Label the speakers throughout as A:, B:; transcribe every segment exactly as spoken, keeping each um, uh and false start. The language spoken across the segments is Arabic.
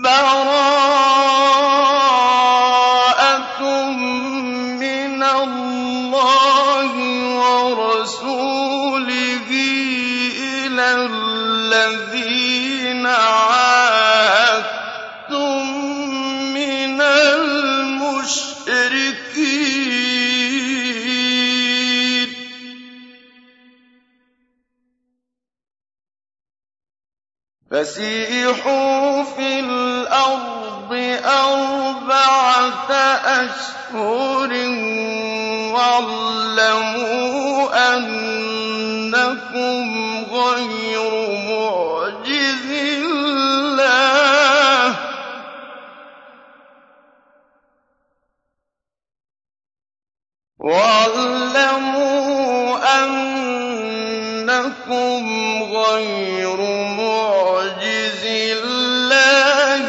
A: بَرَاءَةٌ مِّنَ اللَّهِ وَرَسُولِهِ إِلَى الَّذِينَ عَاهَدتُّم مِّنَ الْمُشْرِكِينَ فَسِيحُوا فِي الْأَرْضِ أَرْبَعَةَ أَشْهُرٍ وَاعْلَمُوا أَنَّكُمْ غَيْرُ مُعْجِزِي اللَّهِ ۗ وَاعْلَمُوا أَنَّكُمْ غَيْرُ مُعْجِزِي اللَّهِ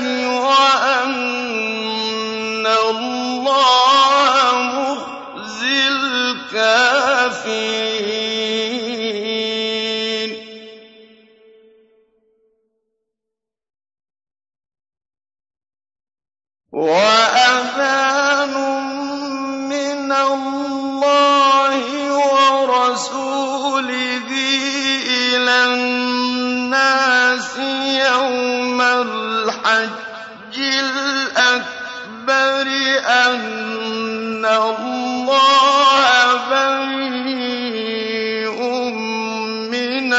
A: وَأَنَّ اللَّهَ مُخْزِي الْكَافِرِينَ وَأَذَانٌ مِّنَ اللَّهِ وَرَسُولِهِ إِلَى النَّاسِ يَوْمَ الْحَجِّ الْأَكْبَرِ أَنَّ اللَّهَ بَرِيءٌ مِّنَ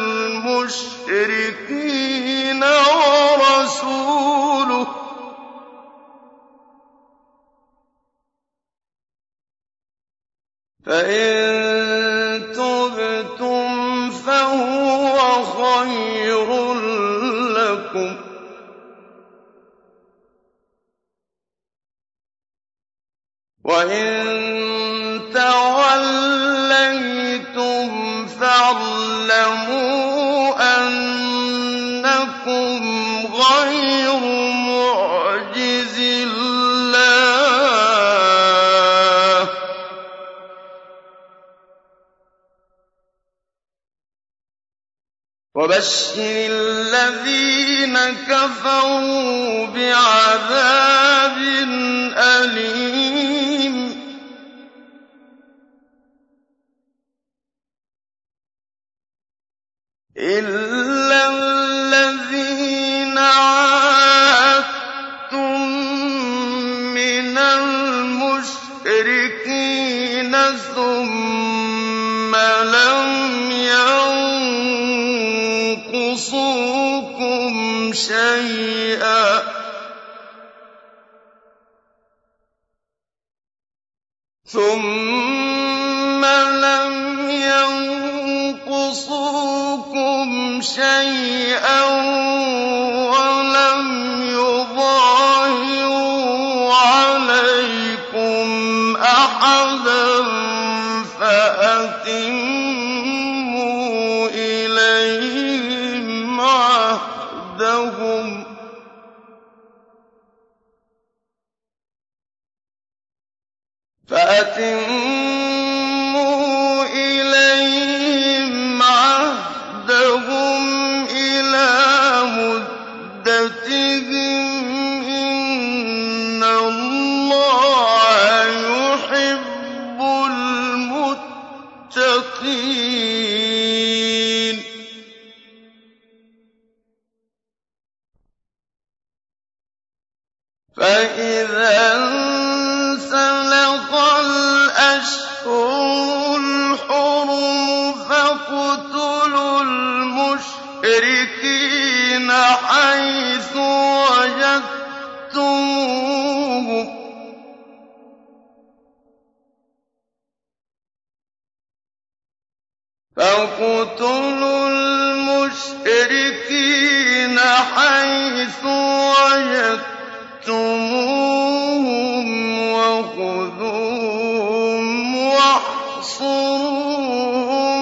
A: الْمُشْرِكِينَ وَرَسُولُهُ ۚ فَإِن تُبْتُمْ فَهُوَ خَيْرٌ لَّكُمْ ۖ وَإِن تَوَلَّيْتُمْ فَاعْلَمُوا أَنَّكُمْ غَيْرُ مُعْجِزِي اللَّهِ ۗ وَبَشِّرِ الَّذِينَ كَفَرُوا بِعَذَابٍ أَلِيمٍ إِلَّا الَّذِينَ عَاهَدتُّم مِّنَ الْمُشْرِكِينَ ثُمَّ لَمْ يَنقُصُوكُمْ شَيْئًا ثُمَّ لَمْ يَنقُصُوكُمْ شَيْئًا وَلَمْ يُظَاهِرُوا عَلَيْكُمْ أَحَدًا فَأَتِمُّوا إِلَيْهِمْ عَهْدَهُمْ ۖ فَأَتِمُّوا إِلَيْهِمْ عَهْدَهُمْ إِلَىٰ مُدَّتِهِمْ ۖ إِنَّ اللَّهَ يُحِبُّ الْمُتَّقِينَ فَإِذَا انسَلَخَ الْأَشْهُرُ الْحُرُمُ فَاقْتُلُوا الْمُشْرِكِينَ حَيْثُ وَجَدتُّمُوهُمْ فَاقْتُلُوا الْمُشْرِكِينَ حَيْثُ وَجَدتُّمُوهُمْ وَخُذُوهُمْ وَاحْصُرُوهُمْ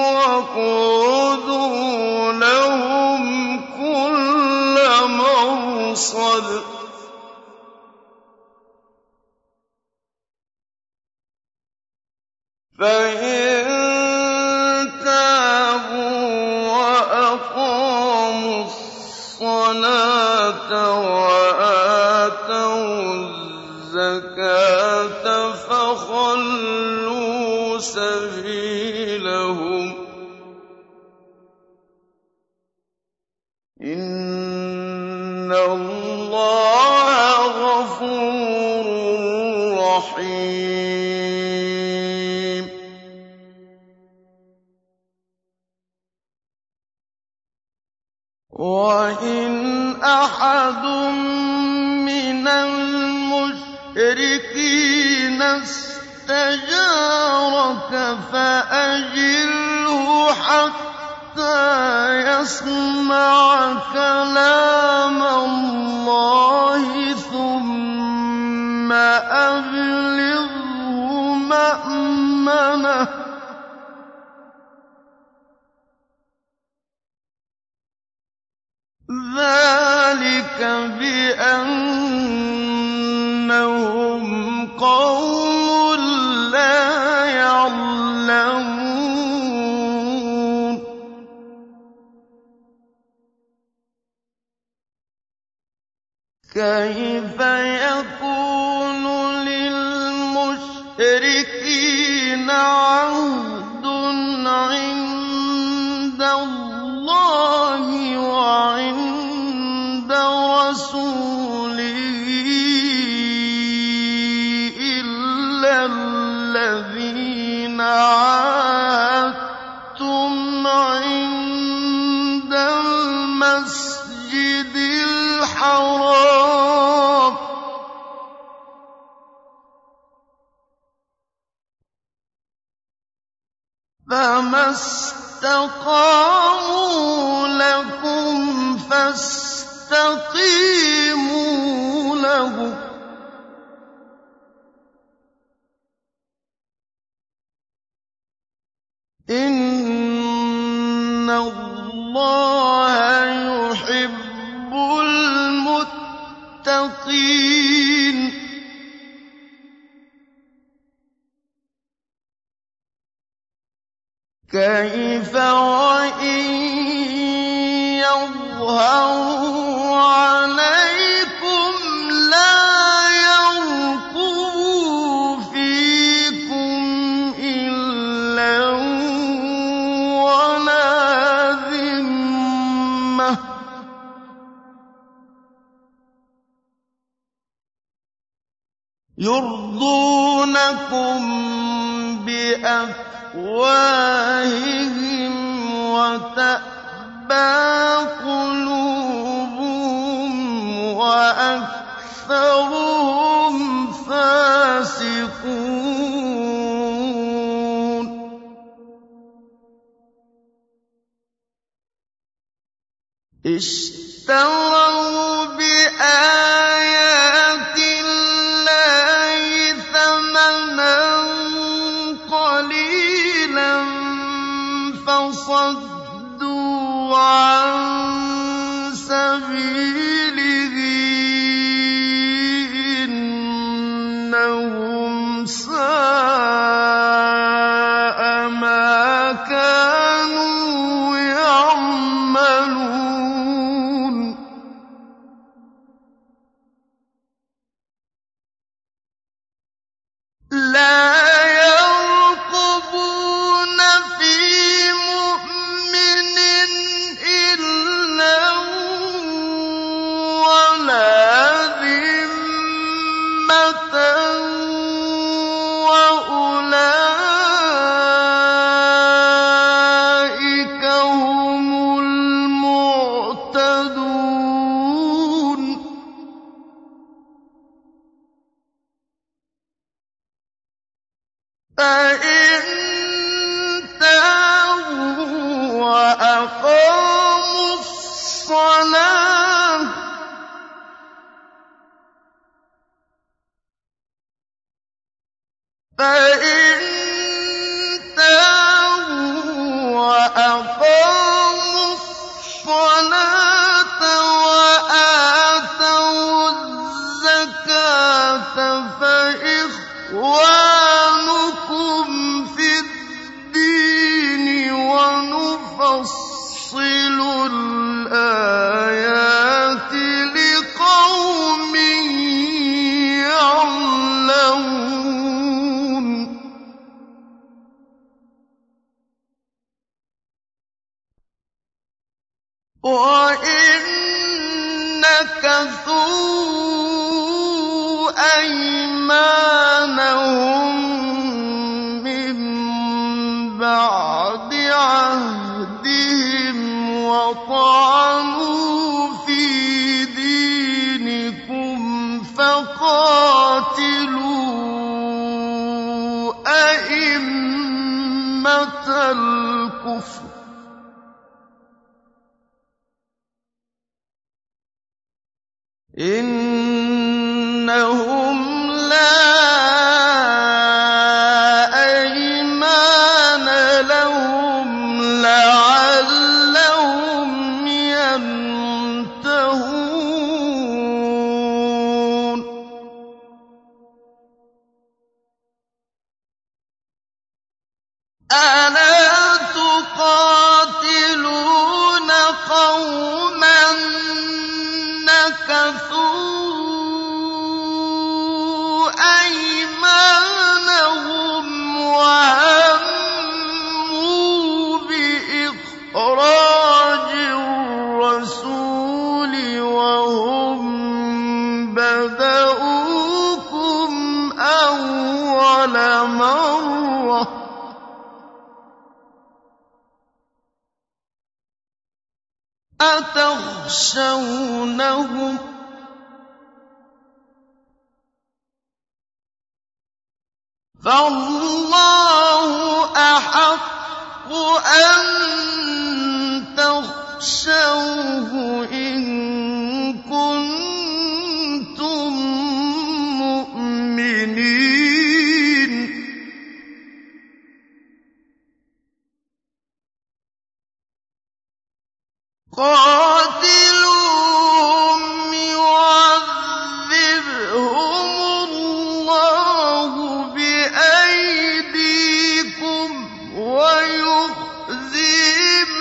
A: وَاقْعُدُوا لَهُمْ كُلَّ مَرْصَدٍ فَإِن تَابُوا وَأَقَامُوا الصَّلَاةَ وَآتَوُا الزَّكَاةَ فَخَلُّوا سَبِيلَهُمْ ۚ إِنَّ اللَّهَ غَفُورٌ رَّحِيمٌ. وَإِنْ أَحَدٌ مِّنَ الْمُشْرِكِينَ اسْتَجَارَكَ فَأَجِرْهُ حَتَّىٰ يَسْمَعَ كَلَامَ اللَّهِ ثُمَّ أَبْلِغْهُ مَأْمَنَهُ ۚ ذَٰلِكَ بِأَنَّهُمْ قَوْمٌ لَّا يَعْلَمُونَ. كَيْفَ يَكُونُ لِلْمُشْرِكِينَ عَهْدٌ عِندَ اللَّهِ وَعِندَ رَسُولِهِ إِلَّا الَّذِينَ عَاهَدتُّمْ عِندَ الْمَسْجِدِ الْحَرَامِ ۖ فَمَا اسْتَقَامُوا لَكُمْ فَاسْتَقِيمُوا لَهُمْ ۚ إِنَّ اللَّهَ يُحِبُّ الْمُتَّقِينَ. كَيْفَ وَإِن يَظْهَرُوا عَلَيْكُمْ لَا يَرْقُبُوا فِيكُمْ إِلًّا وَلَا ذِمَّةً ۚ يُرْضُونَكُم بِأَفْوَاهِهِمْ وَتَأْبَىٰ قُلُوبُهُمْ وَأَكْثَرُهُمْ فَاسِقُونَ. اشْتَرَوْا بِآيَاتِ اللَّهِ ثَمَنًا قَلِيلًا فَصَدُّوا عَن سَبِيلِهِ ۚ إِنَّهُمْ سَاءَ مَا كَانُوا يَعْمَلُونَ. لَا يَرْقُبُونَ فِي مُؤْمِنٍ إِلًّا وَلَا ذِمَّةً ۚ وَأُولَٰئِكَ هُمُ الْمُعْتَدُونَ. فَإِن تَابُوا وَأَقَامُوا الصَّلَاةَ فَإِن تَابُوا وَأَقَامُوا الصَّلَاةَ وَآتَوُا الزَّكَاةَ فَإِخْوَانُكُمْ فِي الدِّينِ وَنُفَصِّلُ الْآيَاتِ وَإِن نَّكَثُوا أَيْمَانَهُم مِّن بَعْدِ عَهْدِهِمْ وَطَعَنُوا فِي دِينِكُمْ فَقَاتِلُوا أَئِمَّةَ الْكُفْرِ إِنَّهُمْ لَا أَيْمَانَ لَهُمْ لَعَلَّهُمْ يَنتَهُونَ أَلَا تُقَاتِلُونَ قَوْمًا نَكَثُوا أَيْمَانَهُمْ وَهَمُّوا بِإِخْرَاجِ الرَّسُولِ وَهُم بَدَءُوكُمْ أَوَّلَ مَرَّةٍ ۚ أَتَخْشَوْنَهُمْ ۚ فَاللَّهُ أَحَقُّ أَن تَخْشَوْهُ إِن كُنتُم مُّؤْمِنِينَ قَاتِلُوهُمْ يُعَذِّبْهُمُ اللَّهُ بِأَيْدِيكُمْ وَيُخْزِهِمْ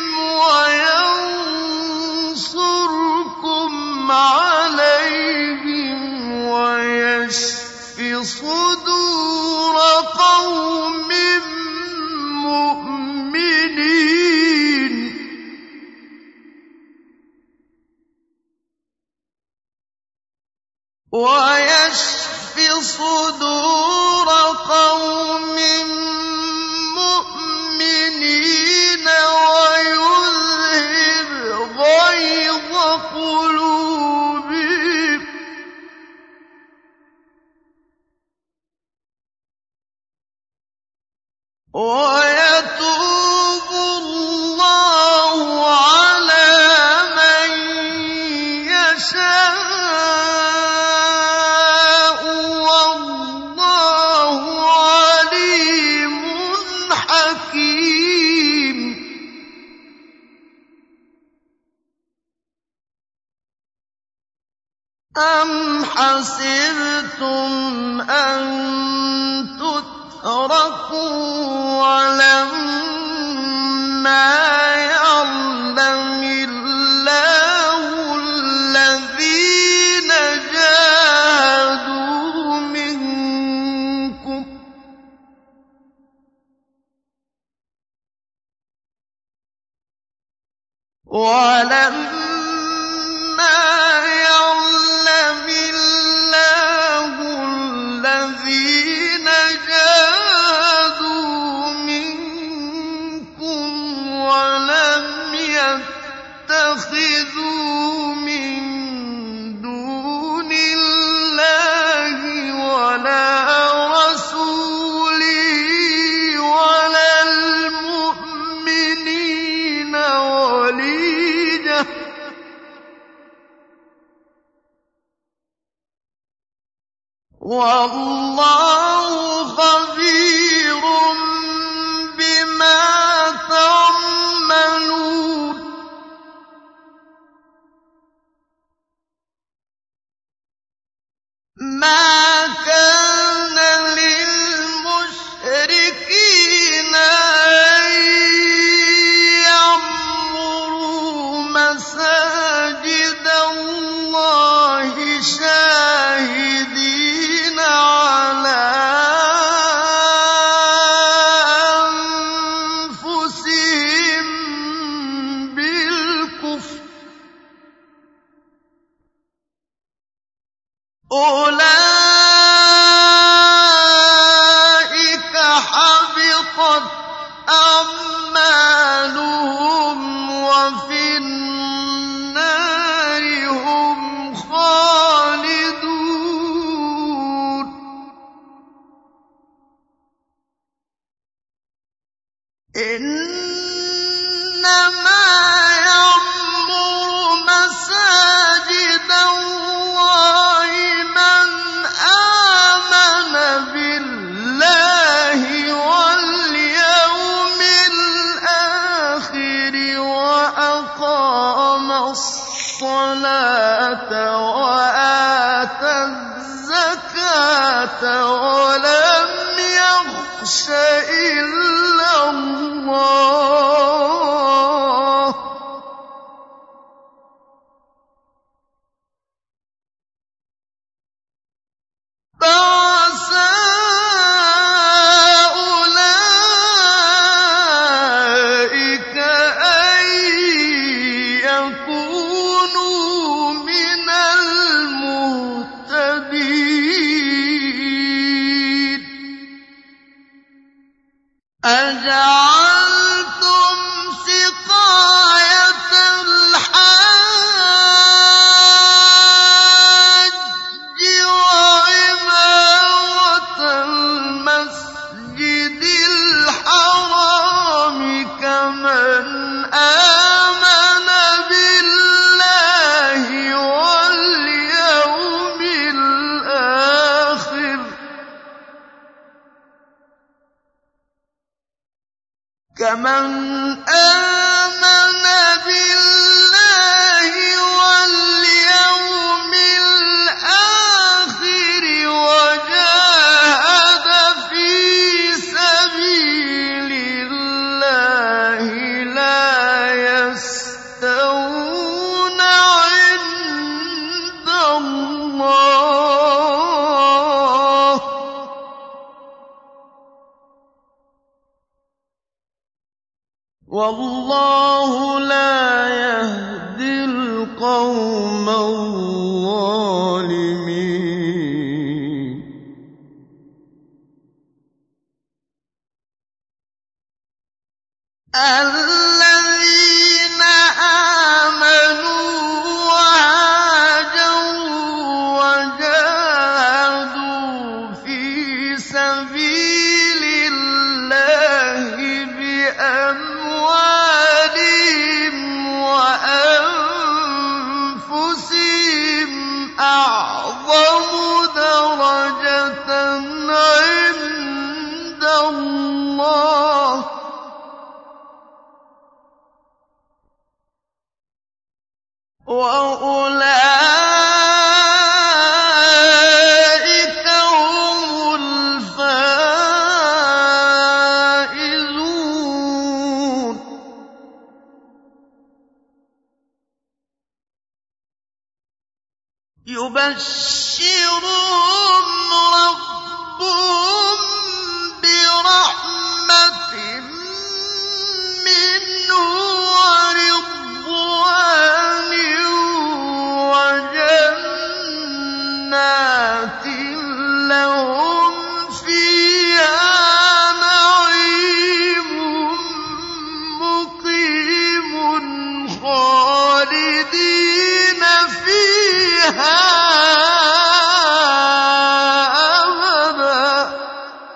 A: وَيَنصُرْكُمْ عَلَيْهِمْ وَيَشْفِ صُدُورَ قَوْمٍ مُّؤْمِنِينَ وَيَشْفِ صُدُورَ قَوْمٍ مُّؤْمِنِينَ وَيُذْهِبْ غَيْظَ قُلُوبِهِمْ ۗ وَيَتُوبُ اللَّهُ عَلَىٰ مَن يَشَاءُ ۗ وَاللَّهُ عَلِيمٌ حَكِيمٌ أَمْ حَسِبْتُمْ أَن تُتْرَكُوا وَلَمَّا يَعْلَمِ اللَّهُ الَّذِينَ جَاهَدُوا مِنكُمْ وَلَمَّا يَعْلَمِ اللَّهُ الَّذِينَ جَاهَدُوا مِنكُمْ وَلَمْ يَتَّخِذُوا مِن دُونِ اللَّهِ وَلَا رَسُولِهِ وَلَا الْمُؤْمِنِينَ وَلِيجَةً ۚ وَاللَّهُ خَبِيرٌ بِمَا تَعْمَلُونَ مَا كَانَ لِلْمُشْرِكِينَ أَن يَعْمُرُوا مَسَاجِدَ اللَّهِ شَاهِدِينَ عَلَىٰ أَنفُسِهِم بِالْكُفْرِ أُولَٰئِكَ حَبِطَتْ أَعْمَالُهُمْ وَفِي النَّارِ هُمْ خَالِدُونَ إِنَّمَا يَعْمُرُ مَسَاجِدَ اللَّهِ مَنْ آمَنَ بِاللَّهِ وَالْيَوْمِ الْآخِرِ وَأَقَامَ الصَّلَاةَ وَآتَى الزَّكَاةَ وَلَمْ يَخْشَ إِلَّا اللَّهَ فَعَسَىٰ أُولَٰئِكَ أَن يَكُونُوا مِنَ الْمُهْتَدِينَ أَجَعَلْتُمْ سِقَايَةَ الْحَاجِّ وَعِمَارَةَ الْمَسْجِدِ الْحَرَامِ كَمَنْ آمَنَ بِاللَّهِ وَالْيَوْمِ الْآخِرِ كَمَنْ آمَنَ بِاللَّهِ وَالْيَوْمِ الْآخِرِ وَجَاهَدَ فِي سَبِيلِ اللَّهِ لَا يَسْتَوُونَ عِندَ اللَّهِ ۗ وَاللَّهُ لَا يَهْدِي الْقَوْمَ الظَّالِمِينَ الَّذِينَ آمَنُوا وَهَاجَرُوا وَجَاهَدُوا فِي سَبِيلِ اللَّهِ بِأَمْوَالِهِمْ وَأَنفُسِهِمْ أَعْظَمُ دَرَجَةً عِندَ اللَّهِ ۗ وَأُولَٰئِكَ هُمُ الْفَائِزُونَ يُبَشِّرُهُمْ رَبُّهُم بِرَحْمَةٍ مِّنْهُ وَرِضْوَانٍ وَجَنَّاتٍ لَّهُمْ فِيهَا نَعِيمٌ مُّقِيمٌ خَالِدِينَ فِيهَا أَبَدًا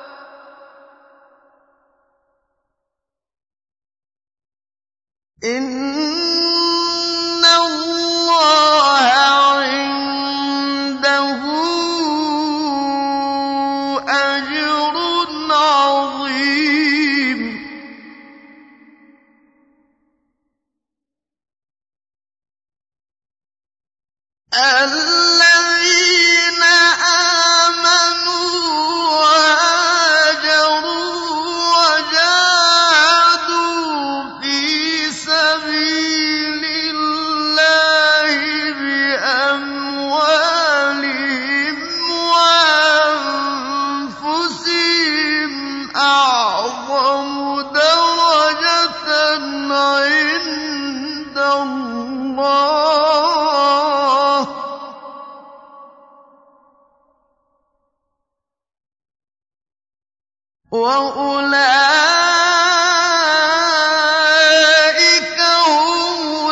A: وَأُولَٰئِكَ هُمُ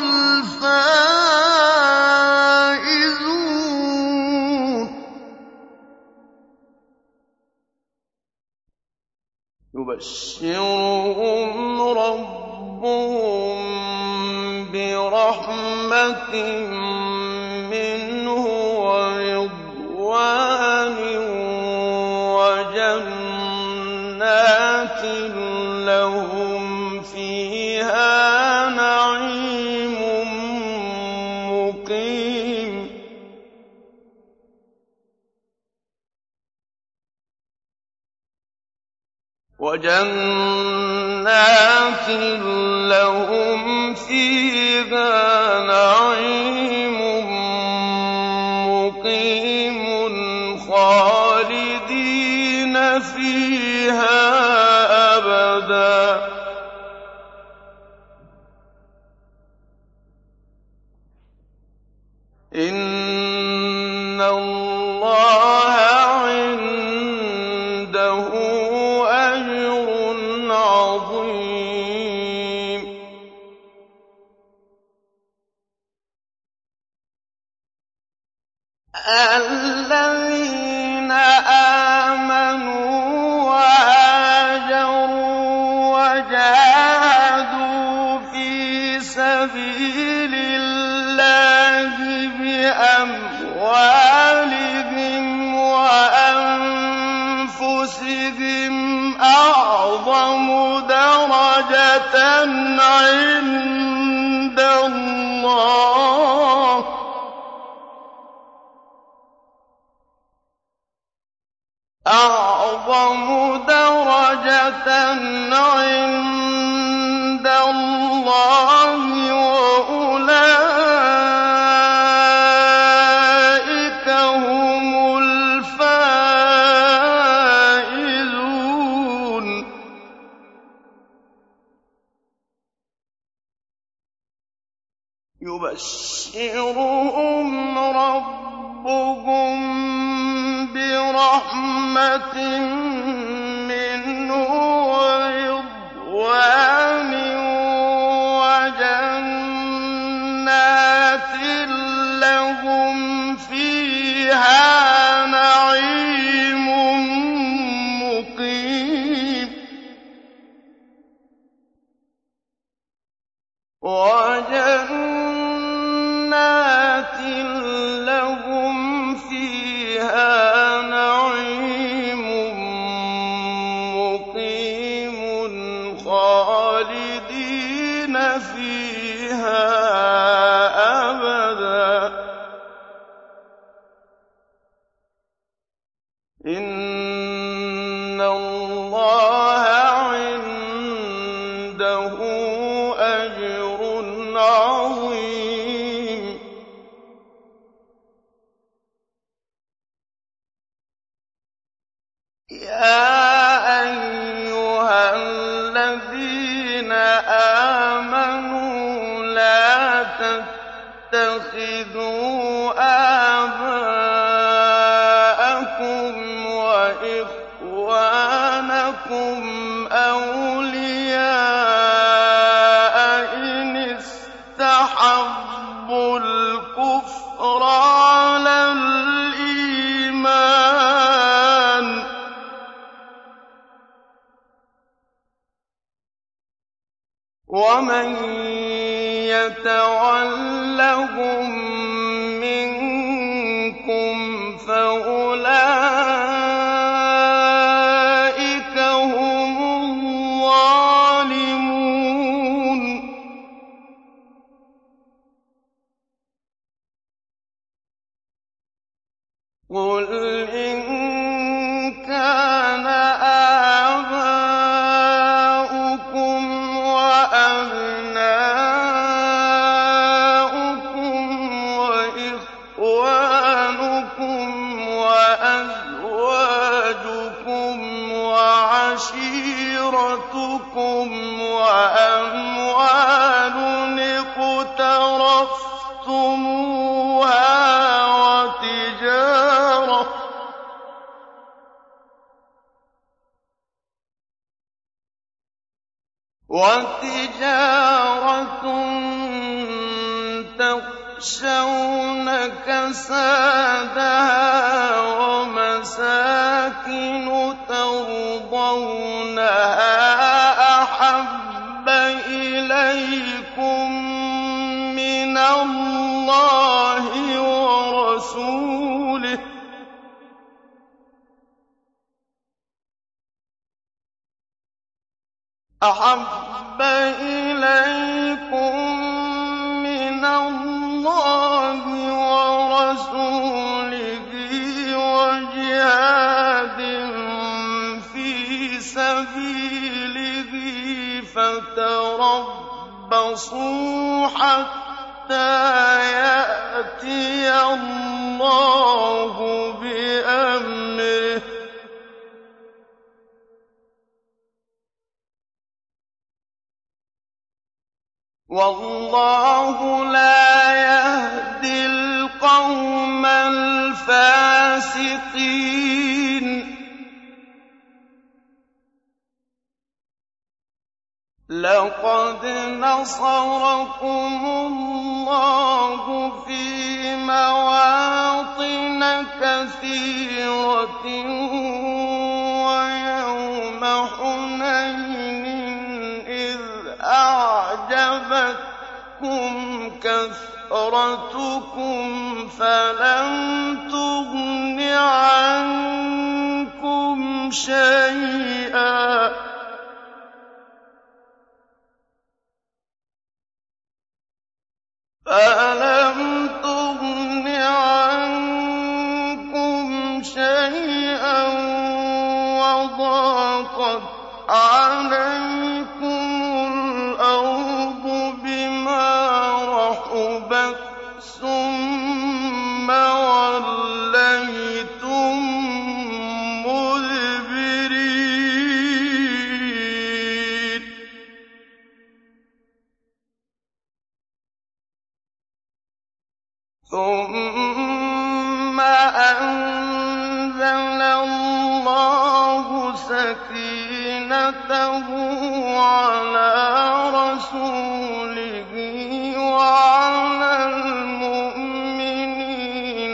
A: الْفَائِزُونَ يُبَشِّرُهُمْ رَبُّهُم بِرَحْمَةٍ مِّنْهُ وَرِضْوَانٍ وَجَنَّاتٍ لَّهُمْ فِيهَا نَعِيمٌ مُّقِيمٌ وَجَنَّاتٍ لَّهُمْ فِيهَا نَعِيمٌ مُّقِيمٌ خَالِدِينَ فِيهَا أَبَدًا إِنَّ اللَّهَ عِندَهُ أَجْرٌ عَظِيمٌ الَّذِينَ آمَنُوا وَهَاجَرُوا وَجَاهَدُوا فِي سَبِيلِ اللَّهِ بِأَمْوَالِهِمْ وَأَنفُسِهِمْ أَعْظَمُ دَرَجَةً عِندَ اللَّهِ أَعْظَمُ دَرَجَةً عِندَ اللَّهِ وَأُولَٰئِكَ هُمُ الْفَائِزُونَ يُبَشِّرُهُمْ رَبُّهُم بِرَحْمَةٍ مِّنْهُ وَرِضْوَانٍ وَجَنَّاتٍ لَّهُمْ فِيهَا نَعِيمٌ مُّقِيمٌ وَجَنَّاتٍ لَّهُمْ فِيهَا نَعِيمٌ مُّقِيمٌ خَالِدِينَ فِيهَا أَبَدًا إِنَّ اللَّهَ عِندَهُ أَجْرٌ عَظِيمٌ يَا أَيُّهَا الَّذِينَ آمَنُوا لَا تَتَّخِذُوا آبَاءَكُمْ وَإِخْوَانَكُمْ أَوْلِيَاءَ إِنِ اسْتَحَبُّوا الْكُفْرَ عَلَى الْإِيمَانِ وَمَن يَتَوَلَّهُم مِّنكُمْ فَأُولَٰئِكَ هُمُ الظَّالِمُونَ قُلْ إِن كَانَ آبَاؤُكُمْ وَأَبْنَاؤُكُمْ وَإِخْوَانُكُمْ وَأَزْوَاجُكُمْ وَعَشِيرَتُكُمْ وَأَمْوَالٌ اقْتَرَفْتُمُوهَا وَتِجَارَةٌ وَتِجَارَةٌ تَخْشَوْنَ كَسَادَهَا وَمَسَاكِنُ تَرْضَوْنَهَا أَحَبَّ إِلَيْكُم مِّنَ اللَّهِ وَرَسُولِهِ أَحَبَّ إِلَيْكُم مِّنَ اللَّهِ وَرَسُولِهِ وَجِهَادٍ فِي سَبِيلِهِ فَتَرَبَّصُوا حَتَّىٰ يَأْتِيَ اللَّهُ بِأَمْرِهِ ۗ وَاللَّهُ لَا يَهْدِي الْقَوْمَ الْفَاسِقِينَ لَقَدْ نَصَرَكُمُ اللَّهُ فِي مَوَاطِنَ كَثِيرَةٍ وَيَوْمَ حُنَيْنٍ إِذْ أَعْجَبَتْكُمْ كَثْرَتُكُمْ فَلَمْ تُغْنِ عَنكُمْ شَيْئًا فَلَمْ تُغْنِ عَنكُمْ شَيْئًا وَضَاقَتْ عَلَيْكُمُ الْأَرْضُ بِمَا رَحُبَتْ ثُمَّ وَلَّيْتُم مُّدْبِرِينَ ثُمَّ أَنزَلَ اللَّهُ سَكِينَتَهُ عَلَىٰ رَسُولِهِ وَعَلَى الْمُؤْمِنِينَ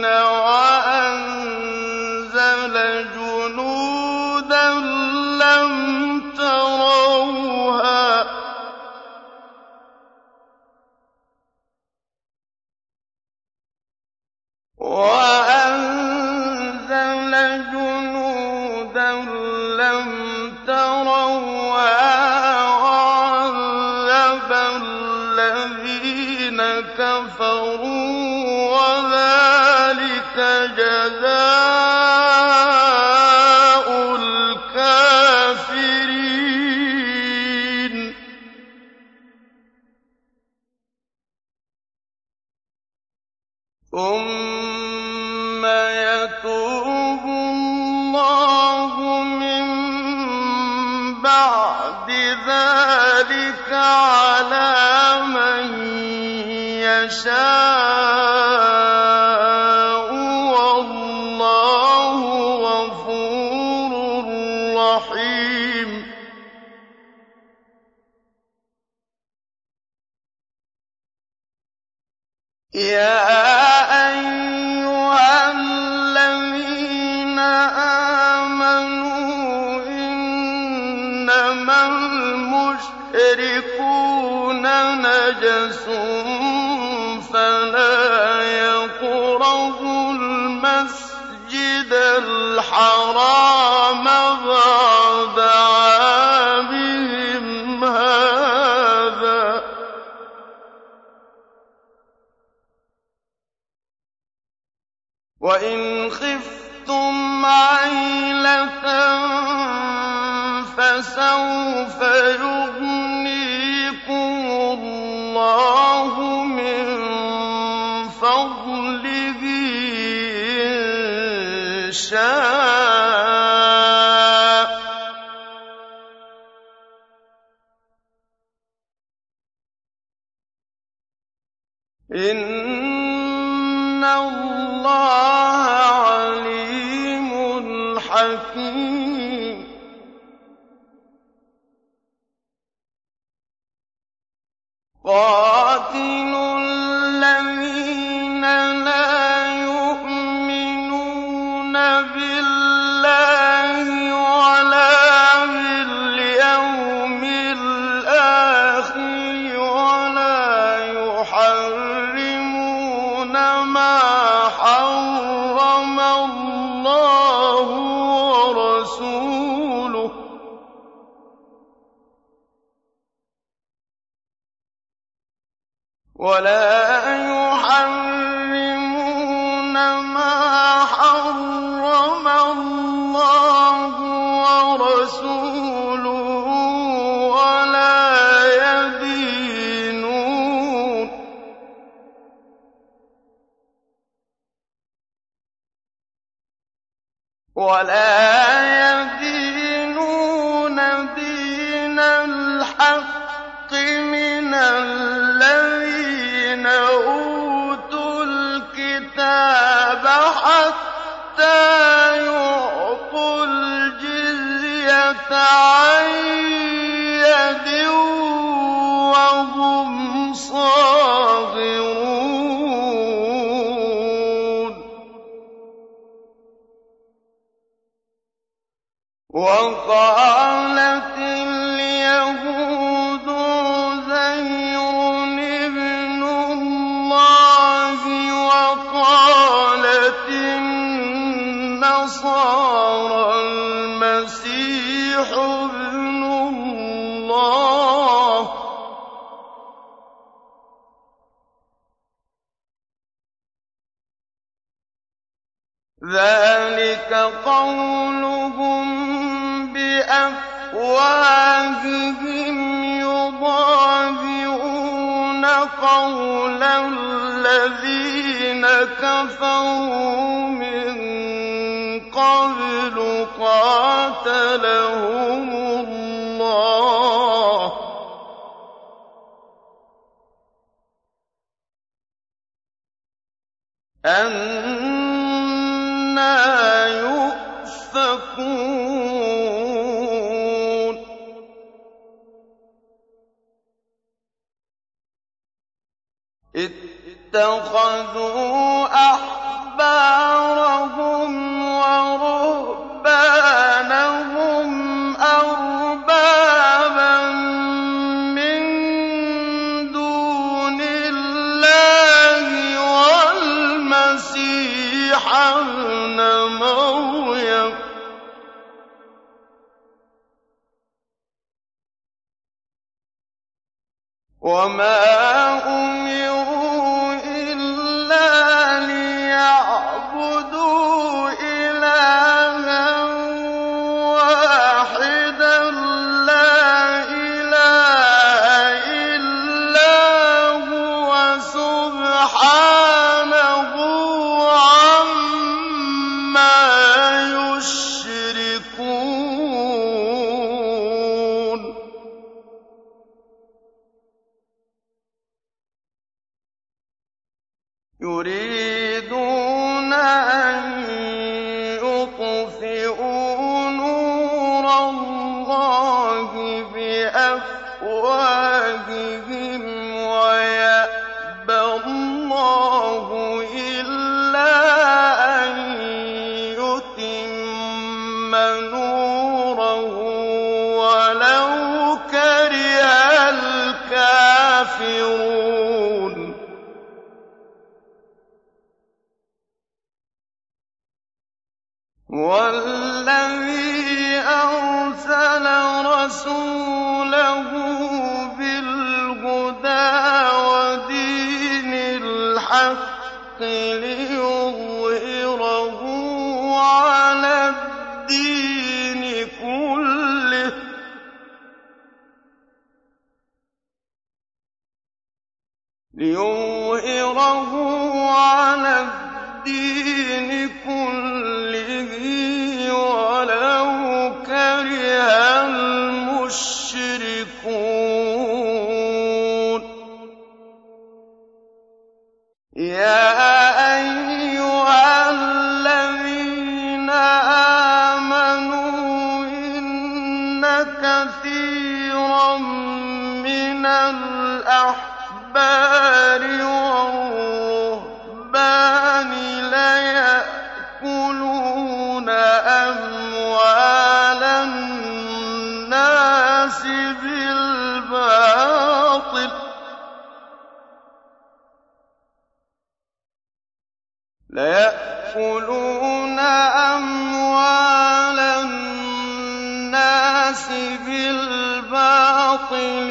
A: وَأَنزَلَ جُنُودًا لَّمْ تَرَوْهَا ۚ وَأَنزَلَ جُنُودًا لَّمْ تَرَوْهَا وَعَذَّبَ الَّذِينَ كَفَرُوا ۚ وَذَٰلِكَ جَزَاءُ الْكَافِرِينَ ثُمَّ يَتُوبُ اللَّهُ مِن بَعْدِ ذَٰلِكَ عَلَىٰ مَن يَشَاءُ ۗ وَاللَّهُ غَفُورٌ رَّحِيمٌ يَا أَيُّهَا الَّذِينَ آمَنُوا إِنَّمَا الْمُشْرِكُونَ نَجَسٌ فَلَا يَقْرَبُوا الْمَسْجِدَ الْحَرَامَ بَعْدَ عَامِهِمْ هَٰذَا ۚ وَإِنْ خِفْتُمْ عَيْلَةً فَسَوْفَ يُغْنِيكُمُ اللَّهُ مِن فَضْلِهِ إِن شَاءَ ۚ إِنَّ اللَّهَ عَلِيمٌ حَكِيمٌ بِاللَّهِ وَلَا بِالْيَوْمِ الْآخِرِ وَلَا يُحَرِّمُونَ مَا حَرَّمَ اللَّهُ وَرَسُولُهُ وَلَا يُحَرِّمُونَ مَا حَرَّمَ اللَّهُ وَرَسُولُهُ وَلَا يَدِينُونَ وَلَا يَدِينُونَ دِينَ الْحَقِّ مِنَ الَّذِينَ أُوتُوا الْكِتَابَ حَتَّىٰ يُعْطُوا الْجِزْيَةَ عَن يَدٍ وَهُمْ صَاغِرُونَ وَقَالَتِ الْيَهُودُ عُزَيْرٌ ابْنُ اللَّهِ وَقَالَتِ النَّصَارَى الْمَسِيحُ ابْنُ اللَّهِ ۖ ذَٰلِكَ قَوْلُهُم بِأَفْوَاهِهِمْ يُضَاهِئُونَ قَوْلَ الَّذِينَ كَفَرُوا مِن قَبْلُ قَاتَلَهُمُ اللَّهُ ۚ أَنَّىٰ يُؤْفَكُونَ اتَّخَذُوا أَحْبَارَهُمْ وَرُهْبَانَهُمْ أَرْبَابًا مِّن دُونِ اللَّهِ وَالْمَسِيحَ ابْنَ مَرْيَمَ ۚ وَمَا أُمِرُوا إِلَّا لِيَعْبُدُوا إِلَٰهًا وَاحِدًا لَّا إِلَٰهَ إِلَّا هُوَ سُبْحَانَهُ عَمَّا يُشْرِكُونَ يُرِيدُونَ أَن يُطْفِئُوا نُورَ اللَّهِ بِأَفْوَاهِهِمْ وَيَأْبَى اللَّهُ إِلَّا أَن يُتِمَّ نُورَهُ وَلَوْ كَرِهَ الْكَافِرُونَ وَالَّذِي أَرْسَلَ رَسُولَهُ بِالْهُدَىٰ وَدِينِ الْحَقِّ لِيُظْهِرَهُ عَلَى الدِّينِ كُلِّهِ لِيُظْهِرَهُ عَلَى الدِّينِ كُلِّهِ وَلَوْ كَرِهَ الْمُشْرِكُونَ يَأْكُلُونَ أَمْوَالَ النَّاسِ بِالْبَاطِلِ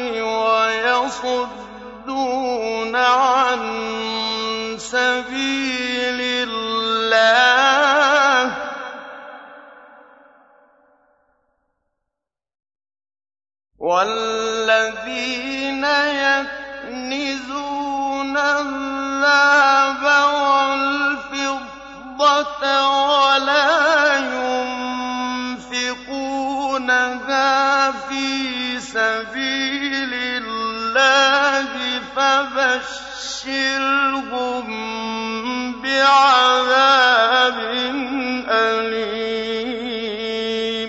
A: وَيَصُدُّونَ عَن سَبِيلِ اللَّهِ ۗ وَالَّذِينَ يَكْنِزُونَ الذَّهَبَ وَالْفِضَّةَ وَلَا يُنفِقُونَهَا فِي سَبِيلِ اللَّهِ فَبَشِّرْهُم بِعَذَابٍ أَلِيمٍ.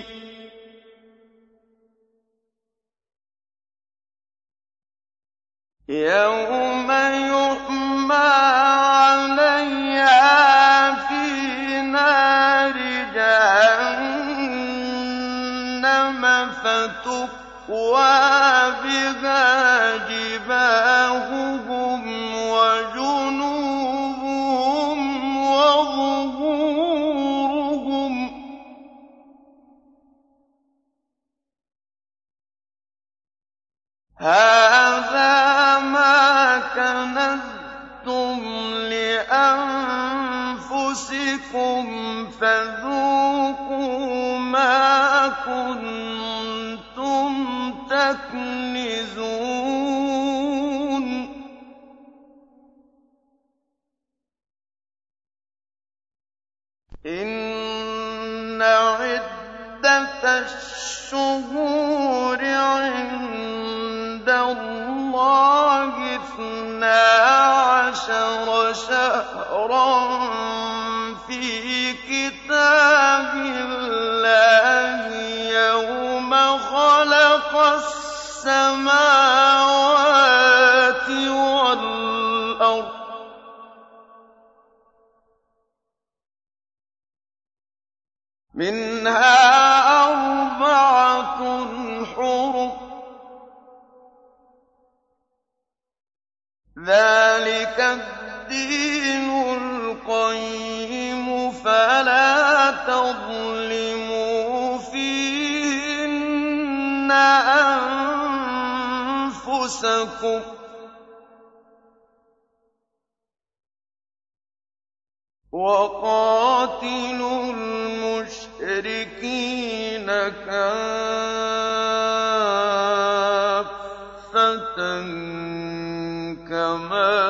A: يَوْمَ يُحْمَىٰ عَلَيْهَا فِي نَارِ جَهَنَّمَ فَتُكْوَىٰ بِهَا جِبَاهُهُمْ وَجُنُوبُهُمْ وَظُهُورُهُمْ ۖ هَٰذَا مَا كَنَزْتُمْ لِأَنفُسِكُمْ فَذُوقُوا مَا كُنتُمْ تَكْنِزُونَ. إِنَّ عِدَّةَ الشُّهُورِ عِندَ اللَّهِ اثْنَا عَشَرَ شَهْرًا فِي كِتَابِ اللَّهِ يَوْمَ خَلَقَ السَّمَاوَاتِ وَالْأَرْضَ ۚ مِنْهَا أَرْبَعَةٌ حُرُمٌ ۚ ذَٰلِكَ الدِّينُ الْقَيِّمُ ۚ فَلَا تَظْلِمُوا فِيهِنَّ أَنفُسَكُمْ ۚ وَقَاتِلُوا الْمُشْرِكِينَ كَافَّةً كَمَا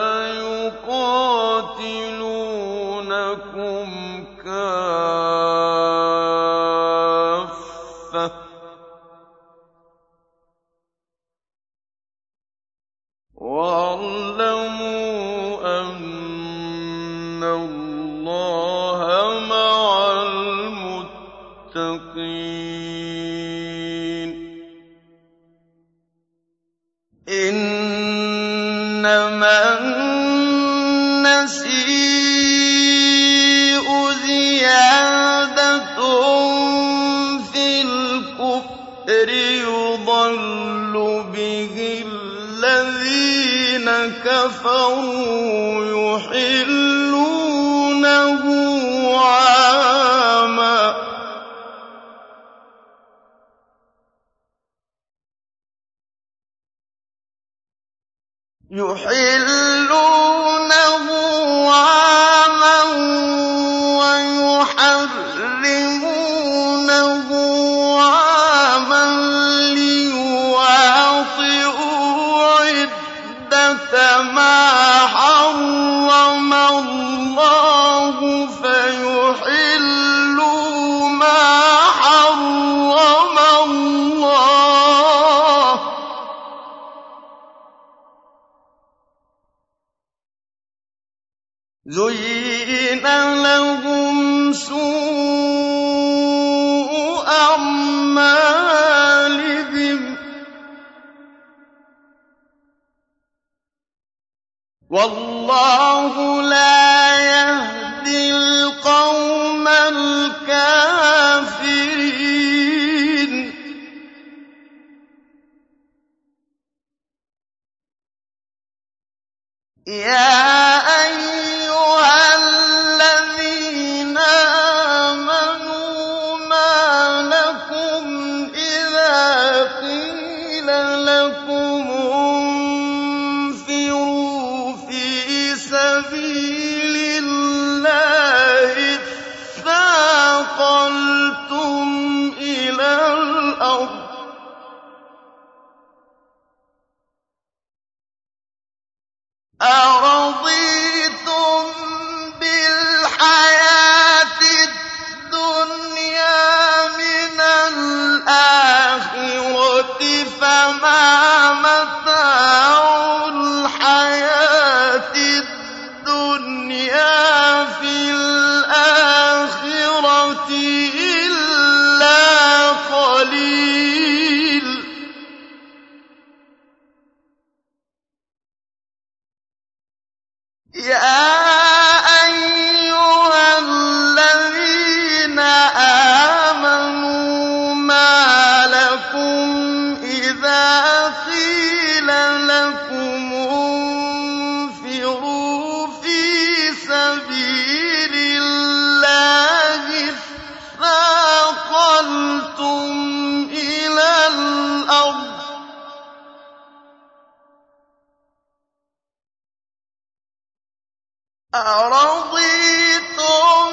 A: يُقَاتِلُونَكُمْ كَافَّةً ۚ وَاعْلَمُوا أَنَّ اللَّهَ مَعَ الْمُتَّقِينَ. إِنَّمَا النَّسِيءُ زِيَادَةٌ فِي الْكُفْرِ يُضَلُّ بِهِ الَّذِينَ كَفَرُوا يُحِلُّونَهُ عَامًا وَيُحَرِّمُونَهُ عَامًا لِّيُوَاطِئُوا عِدَّةَ مَا حَرَّمَ اللَّهُ فَيُحِلُّوا مَا حَرَّمَ اللَّهُ ۚ زُيِّنَ لَهُمْ سُوءُ أَعْمَالِهِمْ ۗ وَاللَّهُ لَا يَهْدِي الْقَوْمَ الْكَافِرِينَ. يَا أَيُّهَا الَّذِينَ ثَاقَلْتُمْ إِلَى الْأَرْضِ أَرَضِيتُم بِالْحَيَاةِ الدُّنْيَا مِنَ الْآخِرَةِ فَمَا مَتَاعُ الْحَيَاةِ الدُّنْيَا فِي الْآخِرَةِ إِلَّا قَلِيلٌ يَا أَيُّهَا الَّذِينَ آمَنُوا مَا لَكُمْ إِذَا قِيلَ لَكُمُ انفِرُوا فِي سَبِيلِ اللَّهِ اثَّاقَلْتُمْ إِلَى الْأَرْضِ أَرَضِيتُم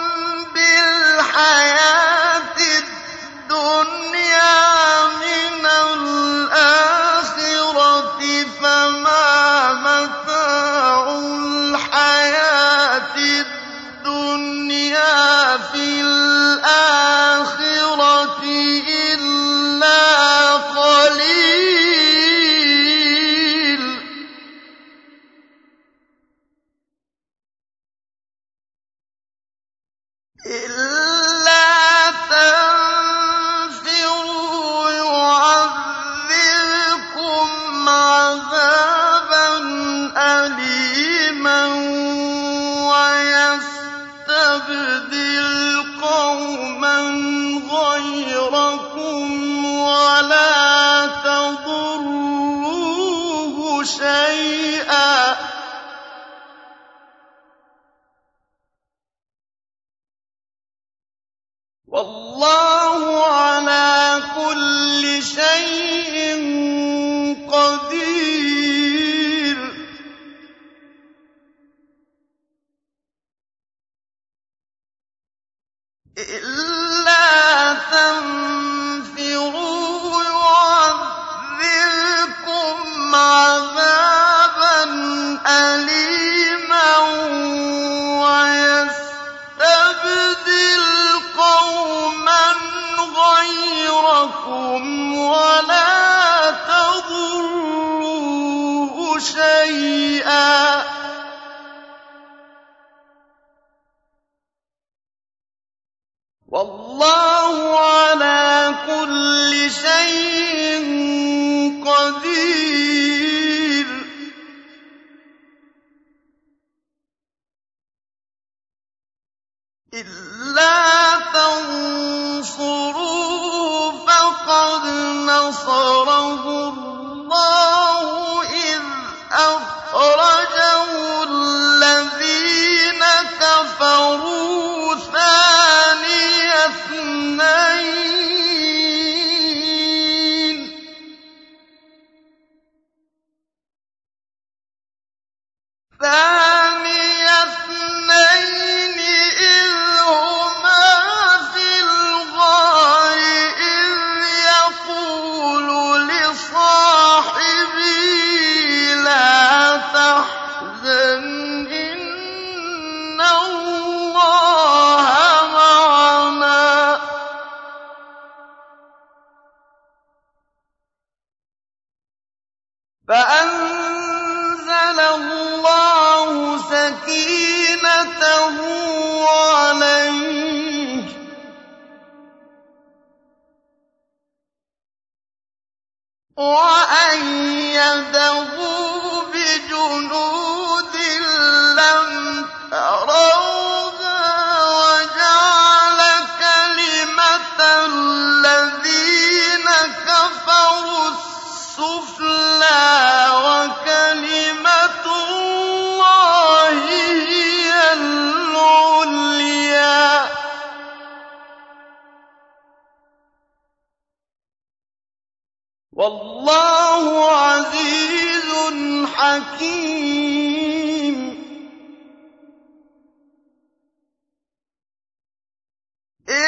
A: بِالْحَيَاةِ الدُّنْيَا مِنَ الْآخِرَةِ فَمَا مَتَاعُ الْحَيَاةِ الدُّنْيَا فِي الْآخِرَةِ إِلَّا قَلِيلٌ إِلَّا تَنفِرُوا يُعَذِّبْكُمْ عَذَابًا أَلِيمًا وَيَسْتَبْدِلْ قَوْمًا غَيْرَكُمْ وَلَا تَضُرُّوهُ شَيْئًا ۗ وَاللَّهُ عَلَىٰ كُلِّ شَيْءٍ قَدِيرٌ إِلَّا تَنفِرُوا يُعَذِّبْكُمْ عَذَابًا أَلِيمًا وَيَسْتَبْدِلْ قَوْمًا غَيْرَكُمْ وَلَا تَضُرُّوهُ شَيْئًا ۗ وَاللَّهُ عَلَىٰ كُلِّ شَيْءٍ قَدِيرٌ إِلَّا تَنصُرُوهُ فَقَدْ نَصَرَهُ اللَّهُ إِذْ أَخْرَجَهُ الَّذِينَ كَفَرُوا ثَانِيَ اثْنَيْنِ ثَانِيَ اثْنَيْنِ إِذْ هُمَا فِي الْغَارِ إِذْ يَقُولُ لِصَاحِبِهِ لَا تَحْزَنْ إِنَّ اللَّهَ مَعَنَا ۖ فَأَنزَلَ اللَّهُ سَكِينَتَهُ عَلَيْهِ وَأَيَّدَهُ بِجُنُودٍ لَّمْ تَرَوْهَا وَجَعَلَ كَلِمَةَ الَّذِينَ كَفَرُوا السُّفْلَىٰ وَكَلِمَةُ اللَّهِ هِيَ الْعُلْيَا ۗ وَاللَّهُ عَزِيزٌ حَكِيمٌ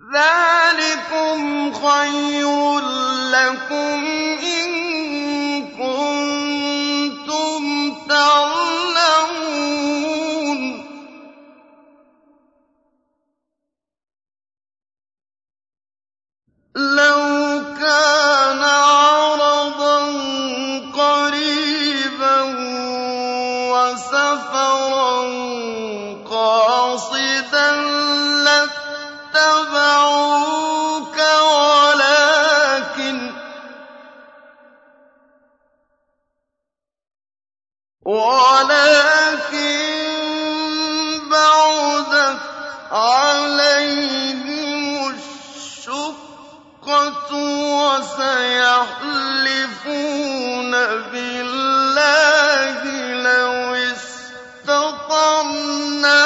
A: ذَٰلِكُمْ خَيْرٌ لَّكُمْ إِن كُنتُمْ تَعْلَمُونَ. لَوْ كَانَ عَرَضًا قَرِيبًا وَسَفَرًا قَاصِدًا لَّاتَّبَعُوكَ وَلَٰكِن بَعُدَتْ عَلَيْهِمُ الشُّقَّةُ وَسَيَحْلِفُونَ بِاللَّهِ لَوِ اسْتَطَعْنَا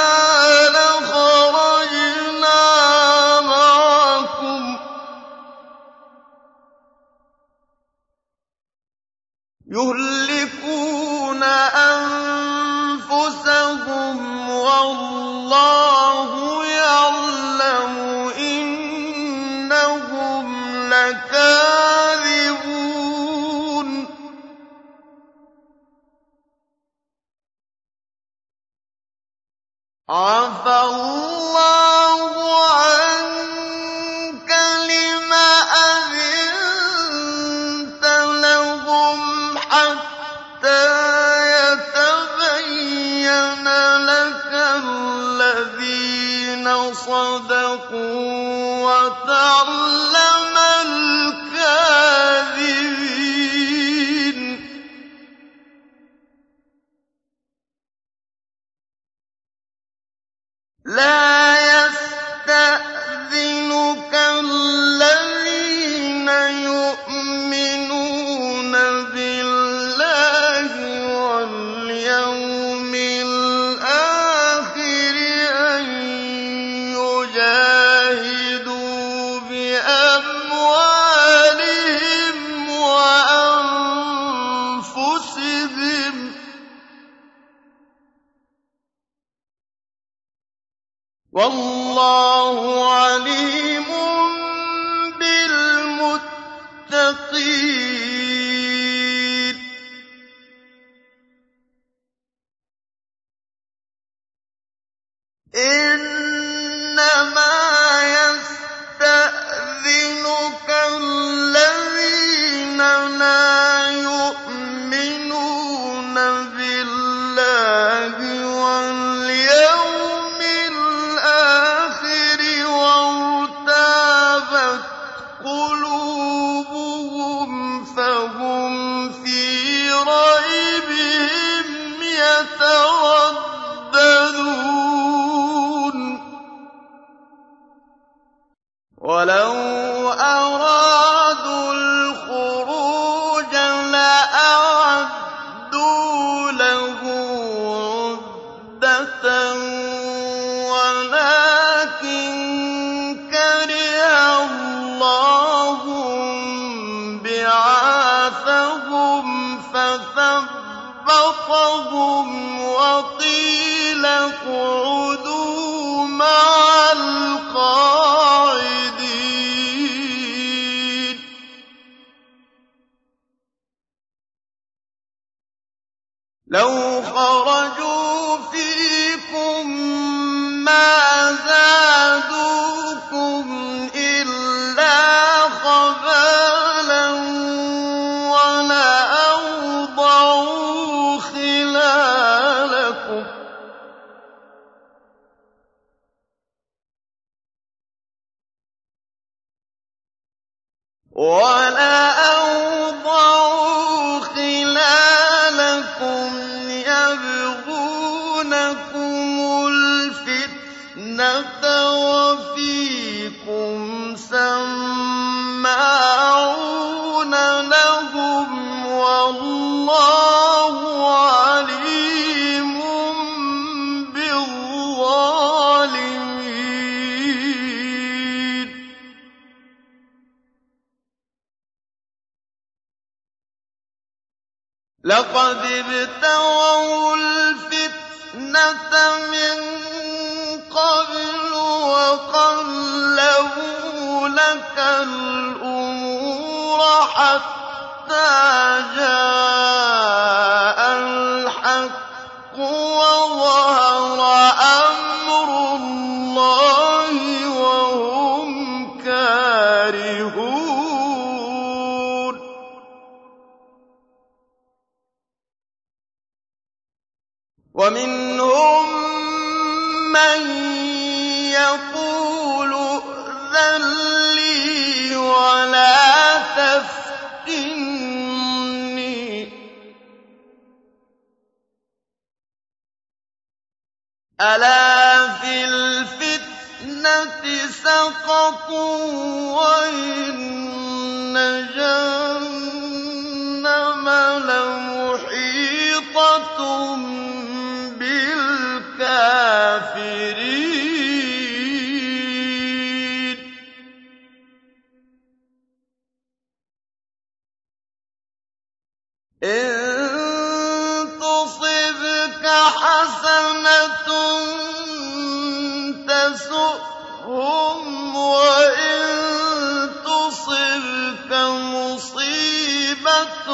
A: لَخَرَجْنَا مَعَكُمْ يُهْلِكُونَ أَنفُسَهُمْ وَاللَّهُ يَعْلَمُ إِنَّهُمْ لَكَاذِبُونَ. عَفَا اللَّهُ عَنكَ لِمَ أَذِنتَ لَهُمْ حَتَّىٰ يَتَبَيَّنَ لَكَ الَّذِينَ صَدَقُوا وَتَعْلَمَ الْكَاذِبِينَ. لَا يَسْتَأْذِنُكَ الَّذِينَ يُؤْمِنُونَ بِاللَّهِ وَالْيَوْمِ الْآخِرِ أَن يُجَاهِدُوا بِأَمْوَالِهِمْ وَأَنفُسِهِمْ ۗ وَاللَّهُ عَلِيمٌ بِالْمُتَّقِينَ. إِنَّمَا يَسْتَأْذِنُكَ الَّذِينَ لَا يُؤْمِنُونَ بِاللَّهِ وَالْيَوْمِ الْآخِرِ وَارْتَابَتْ قُلُوبُهُمْ فَهُمْ فِي رَيْبِهِمْ يَتَرَدَّدُونَ. وَلَوْ أَرَادُوا الْخُرُوجَ لَأَعَدُّوا لَهُ عُدَّةً وَلَٰكِن كَرِهَ اللَّهُ انبِعَاثَهُمْ فَثَبَّطَهُمْ وَقِيلَ اقْعُدُوا مَعَ الْقَاعِدِينَ. لَوْ خَرَجُوا فِيكُم مَّا زَادُوكُمْ إِلَّا خَبَالًا وَلَأَوْضَعُوا خِلَالَكُمْ وَلَأَوْضَعُوا خِلَالَكُمْ يَبْغُونَكُمُ الْفِتْنَةَ وَفِيكُمْ سَمَّاعُونَ لَهُمْ وَاللَّهُ عَلِيمٌ بِالظَّالِمِينَ. لَقَدِ ابْتَغَوُا الْفِتْنَةَ مِن قَبْلُ وَقَلَّبُوا أَلَا فِي الْفِتْنَةِ سَقَطُوا وَإِنَّ جَهَنَّمَ لَمُحِيطَةٌ بِالْكَافِرِينَ إِن تُصِبْكَ حَسَنَةٌ تَسُؤْهُمْ وَإِن تُصِبْكَ مُصِيبَةٌ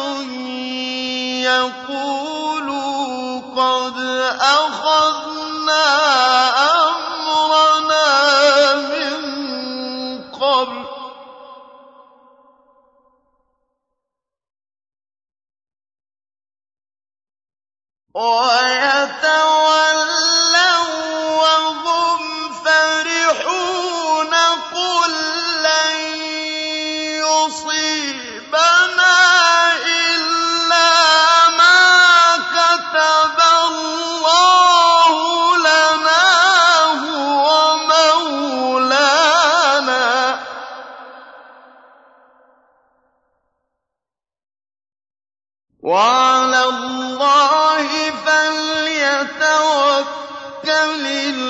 A: يَقُولُوا قَدْ أَخَذْنَا أَمْرَنَا مِن قَبْلُ وَيَتَوَلَّوا وَّهُمْ فَرِحُونَ قُل لَّن يُصِيبَنَا إِلَّا مَا كَتَبَ اللَّهُ لَنَا هُوَ مَوْلَانَا ۚ وَعَلَى اللَّهِ فَلْيَتَوَكَّلِ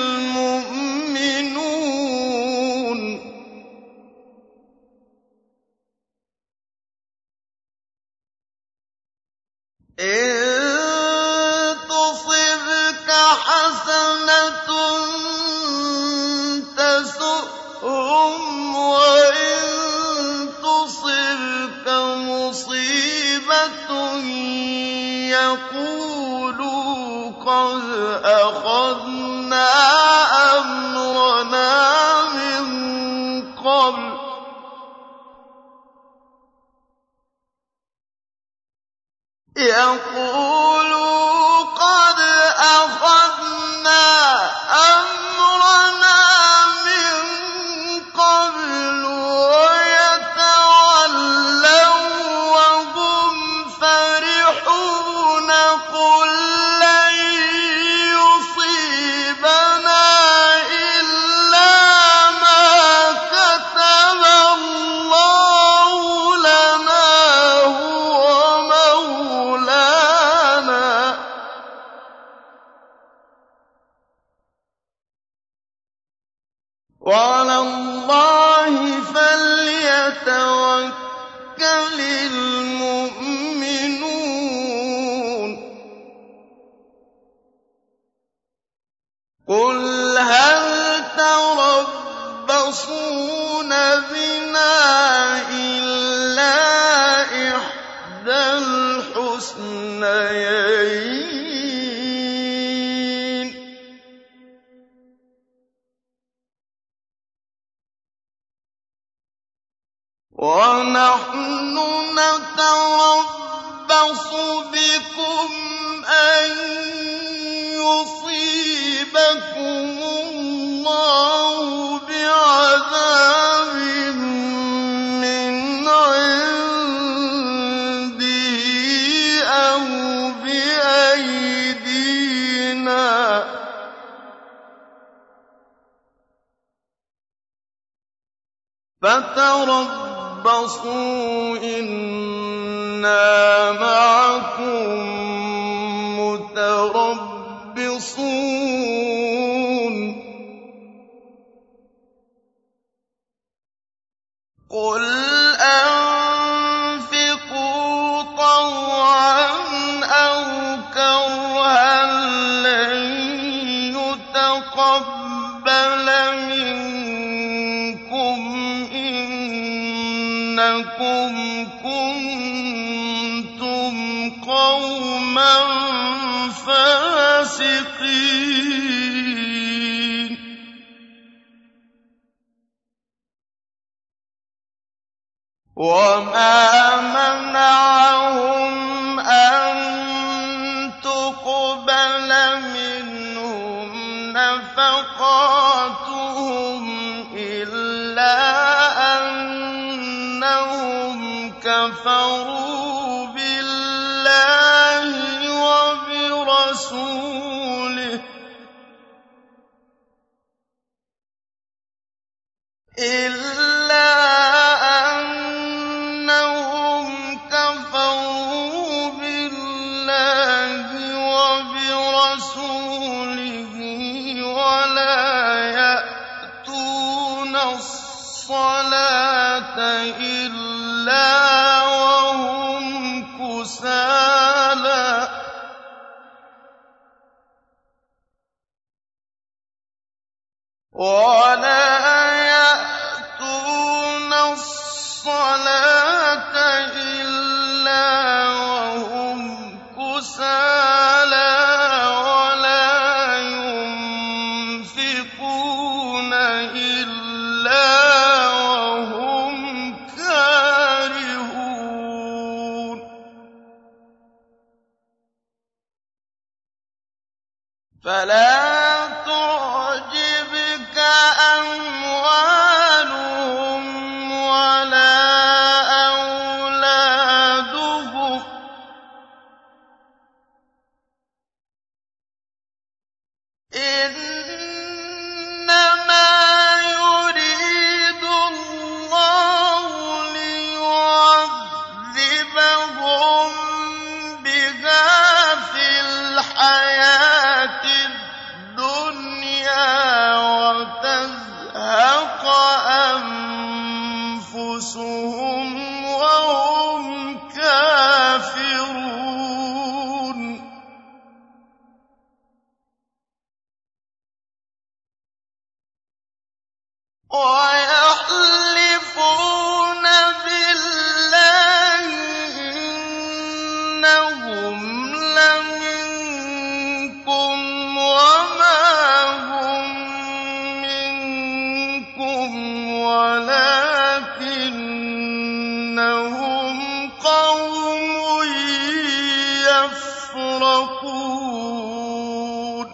A: الْمُؤْمِنُونَ إِن تُصِبْكَ حَسَنَةٌ تَسُؤْهُمْ وَإِن تُصِبْكَ مُصِيبَةٌ يَقُولُوا قَدْ أَخَذْنَا أَمْرَنَا مِن قَبْلُ يَقُولُوا قَدْ أَخَذْنَا أَمْرَنَا مِن قَبْلُ وَيَتَوَلَّوا وَّهُمْ فَرِحُونَ قُل لَّن يُصِيبَنَا إِلَّا مَا كَتَبَ اللَّهُ لَنَا هُوَ مَوْلَانَا ۚ وَعَلَى اللَّهِ فَلْيَتَوَكَّلِ الْمُؤْمِنُونَ قُلْ هَلْ تَرَبَّصُونَ بِنَا إِلَّا إِحْدَى الْحُسْنَيَيْنِ ۖ وَنَحْنُ نَتَرَبَّصُ بِكُمْ أَن يُصِيبَكُمُ اللَّهُ بِعَذَابٍ مِّنْ عِندِهِ أَوْ بِأَيْدِينَا ۖ فَتَرَبَّصُوا إِنَّا مَعَكُم مُّتَرَبِّصُونَ قُلْ أَنفِقُوا طَوْعًا أَوْ كَرْهًا لَّن يُتَقَبَّلَ مِنكُمْ إِنَّكُمْ كُنتُمْ قَوْمًا فَاسِقِينَ وَمَا مَنَعَهُمْ أَن تُقْبَلَ مِنْهُمْ نَفَقَاتُهُمْ إِلَّا أَنَّهُمْ كَفَرُوا بِاللَّهِ وَبِرَسُولِهِ إِلَّا أَنَّهُمْ كَفَرُوا بِاللَّهِ وَبِرَسُولِهِ وَلَا يَأْتُونَ الصَّلَاةَ إِلَّا وَهُمْ كُسَالَىٰ وَلَا يُنفِقُونَ إِلَّا وَهُمْ كَارِهُونَ فَلَا تُعْجِبْكَ أَمْوَالُهُمْ وَلَا أَوْلَادُهُمْ ۚ إِنَّمَا يُرِيدُ اللَّهُ لِيُعَذِّبَهُم بِهَا فِي الْحَيَاةِ الدُّنْيَا وَتَزْهَقَ أَنفُسُهُمْ وَهُمْ كَافِرُونَ وَيَحْلِفُونَ بِاللَّهِ إِنَّهُمْ لَمِنكُمْ وَمَا هُم مِّنكُمْ وَلَٰكِنَّهُمْ قَوْمٌ يَفْرَقُونَ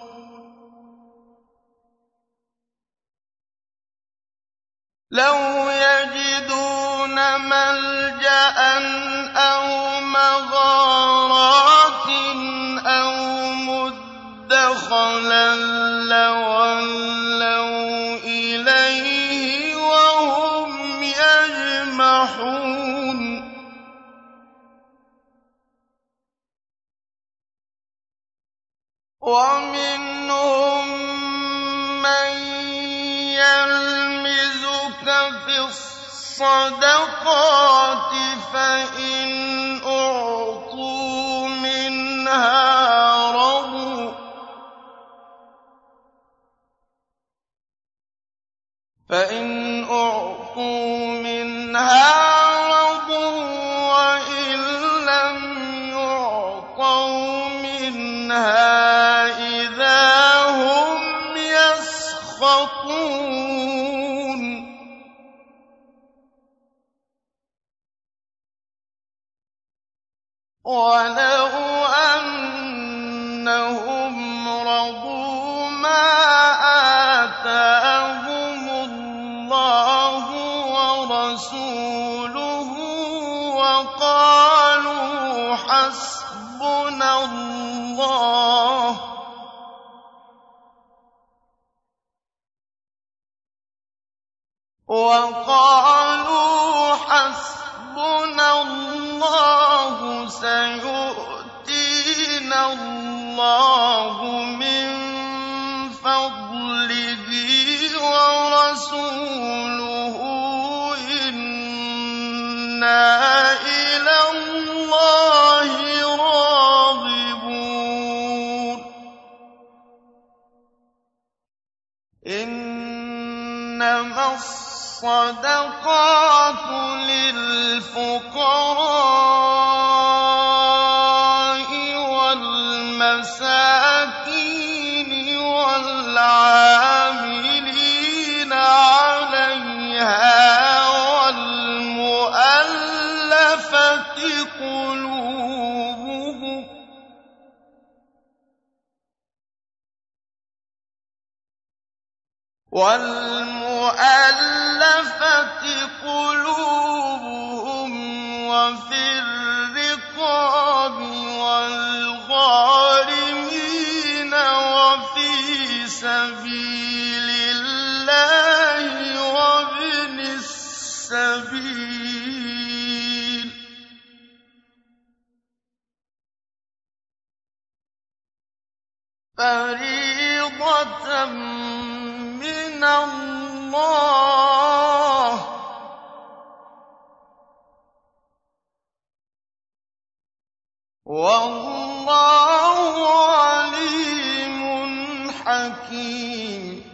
A: لَوْ يَجِدُونَ مَلْجَأً أَوْ مَغَارَاتٍ أَوْ مُدَّخَلًا لَّوَلَّوْا إِلَيْهِ وَهُمْ يَجْمَحُونَ وَمِنْهُم مَّن يَلْمِزُكَ فِي الصَّدَقَاتِ فَإِنْ أُعْطُوا مِنْهَا رَضُوا وَإِن لَّمْ يُعْطَوْا مِنْهَا إِذَا هُمْ يَسْخَطُونَ وَلَوْ أَنَّهُمْ رَضُوا مَا آتَاهُمُ اللَّهُ وَرَسُولُهُ وَقَالُوا حَسْبُنَا اللَّهُ وَقَالُوا حَسْبُنَا اللَّهُ سَيُؤْتِينَا اللَّهُ مِن فَضْلِهِ وَرَسُولُهُ إِنَّا إِلَى اللَّهِ رَاغِبُونَ إِنَّمَا الصَّدَقَاتُ لِلْفُقَرَاءِ وَالْمَسَاكِينِ وَالْعَامِلِينَ عَلَيْهَا وَالْمُؤَلَّفَةِ قُلُوبُهُمْ وَالْمُؤَلَّفَةِ قُلُوبُهُمْ وَفِي الرِّقَابِ وَالْغَارِمِينَ وَفِي سَبِيلِ اللَّهِ وَابْنِ فَرِيضَةً مِّنَ اللَّهِ ۗ وَاللَّهُ عَلِيمٌ حَكِيمٌ.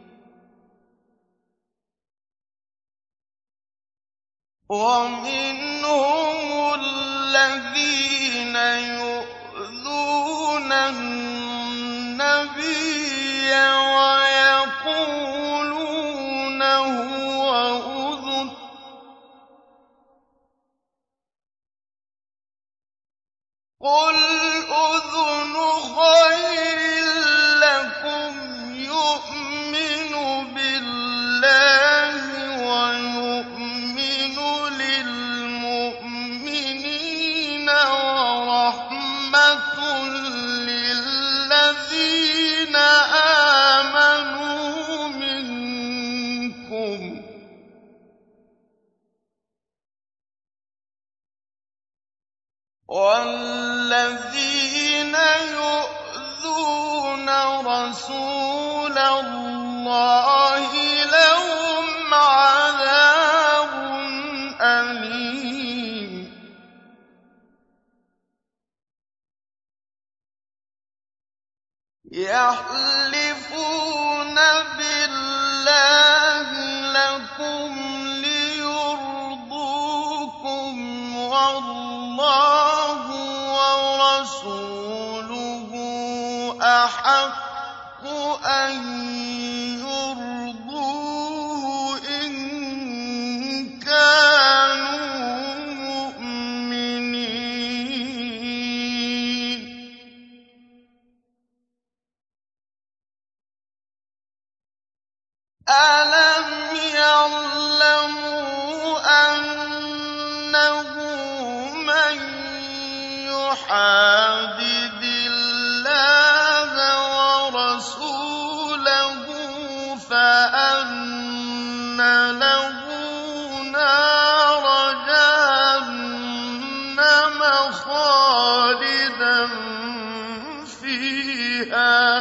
A: وَمِنْهُمُ الَّذِينَ يُؤْذُونَ النَّبِيَّ وَيَقُولُونَ هُوَ أُذُنٌ ۚ قُلْ أُذُنُ خَيْرٍ لَّكُمْ يُؤْمِنُ بِاللَّهِ وَيُؤْمِنُ لِلْمُؤْمِنِينَ وَرَحْمَةٌ لِّلَّذِينَ آمَنُوا مِنكُمْ ۚ وَالَّذِينَ يُؤْذُونَ رَسُولَ اللَّهِ لَهُمْ عَذَابٌ أَلِيمٌ. يَحْلِفُونَ بِاللَّهِ لَكُمْ لِيُرْضُوكُمْ وَاللَّهُ وَرَسُولُهُ أَحَقُّ أَن يُرْضُوهُ إِن كَانُوا مُؤْمِنِينَ. أَلَمْ يَعْلَمُوا أَنَّهُ مَن يُحَادِدِ اللَّهَ وَرَسُولَهُ فَأَنَّ لَهُ نَارَ جَهَنَّمَ خَالِدًا فِيهَا ۚ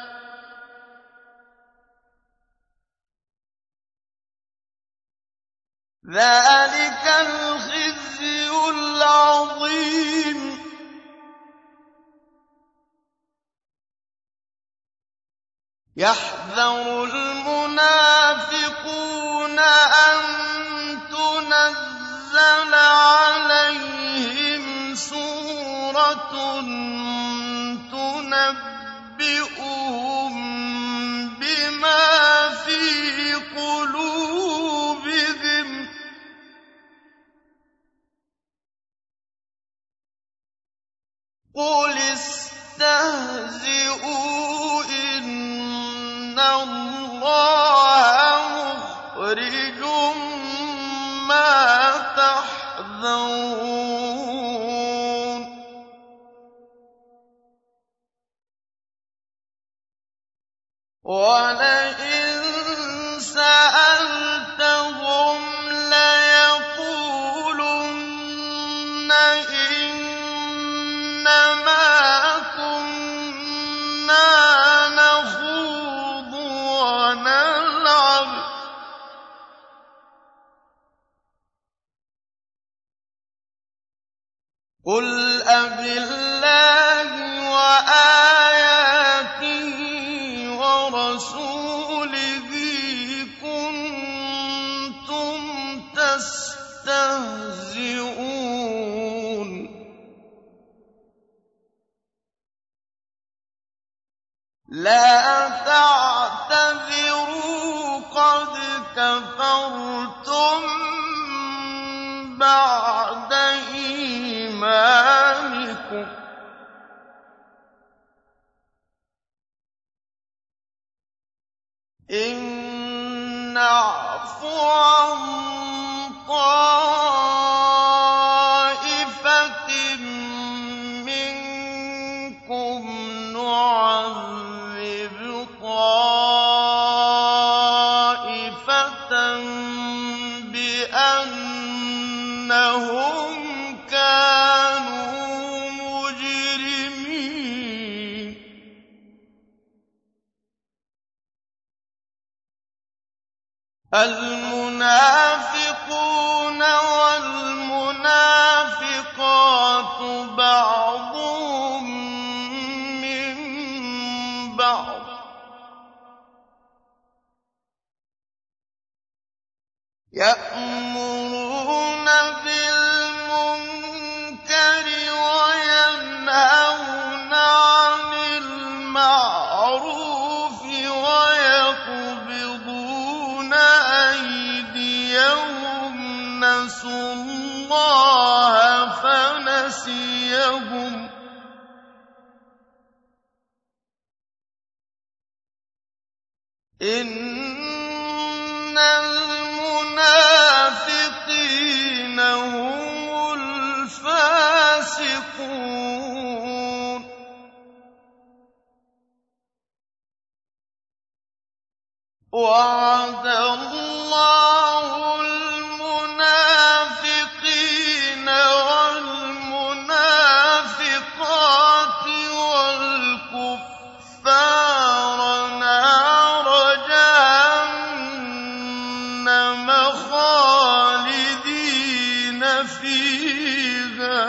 A: ذَٰلِكَ الْخِزْيُ الْعَظِيمُ. يَحْذَرُ الْمُنَافِقُونَ أَن تُنَزَّلَ عَلَيْهِمْ سُورَةٌ تُنَبِّئُهُم بِمَا فِي قُلُوبِهِمْ ۚ قُلِ اسْتَهْزِئُوا إِنَّ اللَّهَ مُخْرِجٌ مَّا تَحْذَرُونَ. وَلَئِن سَأَلْتَهُمْ لَيَقُولُنَّ إِنَّمَا كُنَّا نَخُوضُ وَنَلْعَبُ ۚ قُلْ أَبِاللَّهِ وَآيَاتِهِ وَرَسُولِهِ كُنتُمْ تَسْتَهْزِئُونَ. لَا تَعْتَذِرُوا قَدْ كَفَرْتُم بَعْدَ إِيمَانِكُمْ ۚ إِن نَّعْفُ عَن طَائِفَةٍ مِّنكُمْ نُعَذِّبْ طَائِفَةً بِأَنَّهُمْ كَانُوا مُجْرِمِينَ. المنافقون والمنافقات بعضهم من بعض يأمرون بالمنكر وينهون عن المعروف ويقبضون أيديهم نسوا الله فنسيهم إن المنافقين هم الفاسقون وعد الله المنافقين والمنافقات والكفار نار جهنم خالدين فيها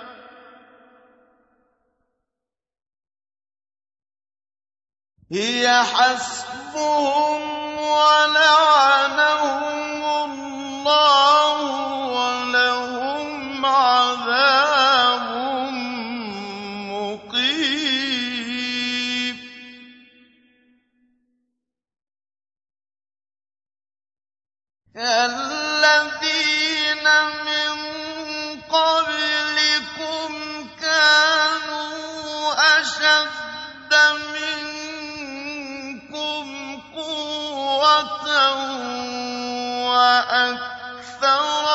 A: هي حسبهم ولعنهم الله ولهم عذاب مقيم الذين من قبلكم كانوا أشد منكم قوة وأكثر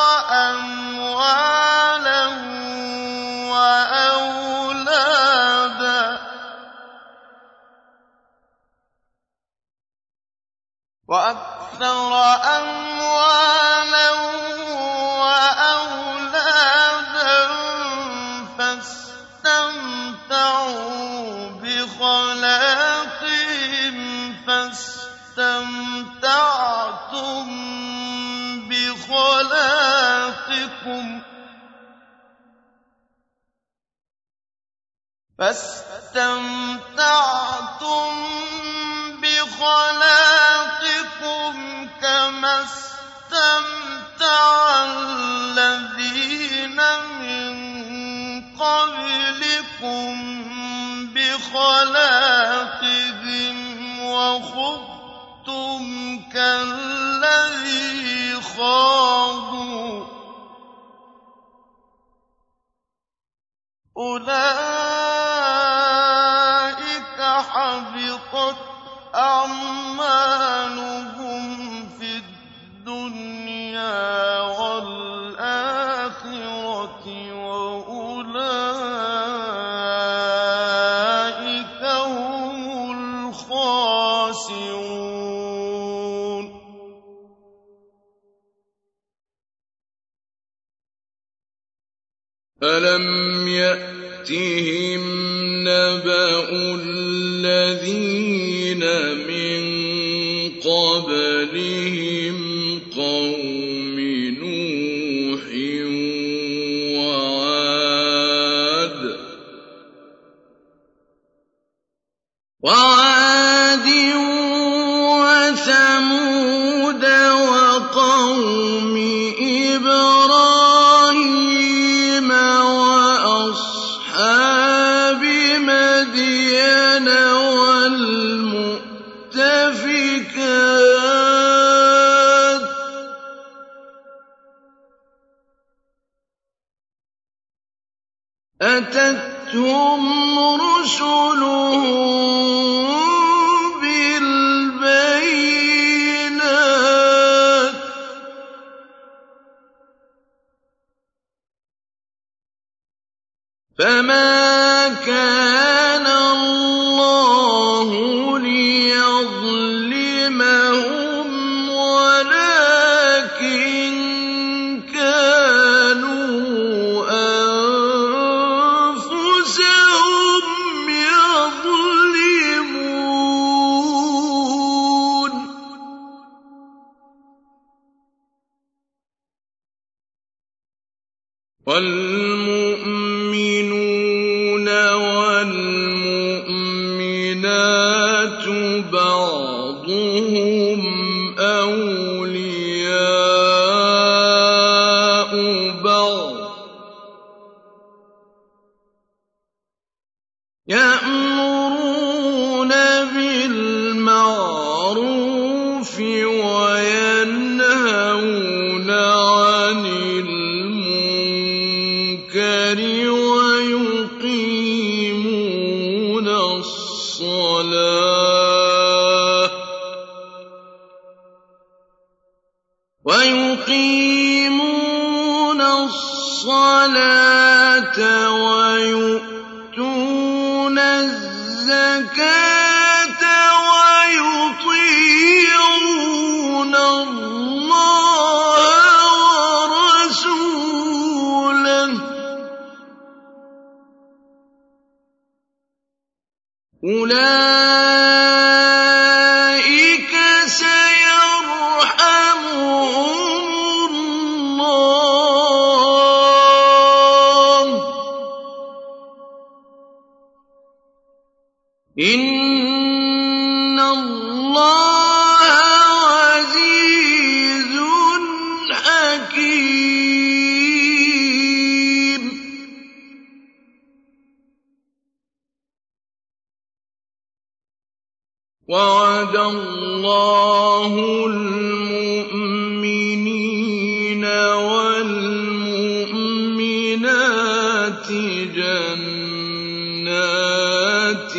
A: أموالا وأولادا وأكثر أموالا وأولادا فاستمتعوا بخلاقهم فاستمتعتم بخلاقكم فاستمتعتم بخلاقكم كما استمتع الذين من قبلكم بخلاقهم وخضتم كالذي خاضوا أولئك حبطت أعمالهم في الدنيا والآخرة وأولئك هم الخاسرون
B: ألم يأتهم نبأ الذين من قبلهم قوم نوح وعاد وعاد وثمود وقوم إبراهيم وأصحاب مدين والمؤتفكات أتتهم رسلهم بالبينات فما كان الله ليظلمهم ولكن كانوا أنفسهم يظلمون وَالْمُؤْمِنُونَ وَالْمُؤْمِنَاتُ بَعْضُهُمْ أَوْلِيَاءُ بَعْضٍ ۚ يَأْمُرُونَ بِالْمَعْرُوفِ وَيَنْهَوْنَ عَنِ الْمُنكَرِ وَيُقِيمُونَ الصَّلَاةَ وَيُؤْتُونَ الزَّكَاةَ وَيُطِيعُونَ اللَّهَ وَرَسُولَهُ ۚ أُولَٰئِكَ سَيَرْحَمُهُمُ اللَّهُ ۗ إِنَّ اللَّهَ عَزِيزٌ حَكِيمٌ. وَعَدَ اللَّهُ الْمُؤْمِنِينَ وَالْمُؤْمِنَاتِ جَنَّاتٍ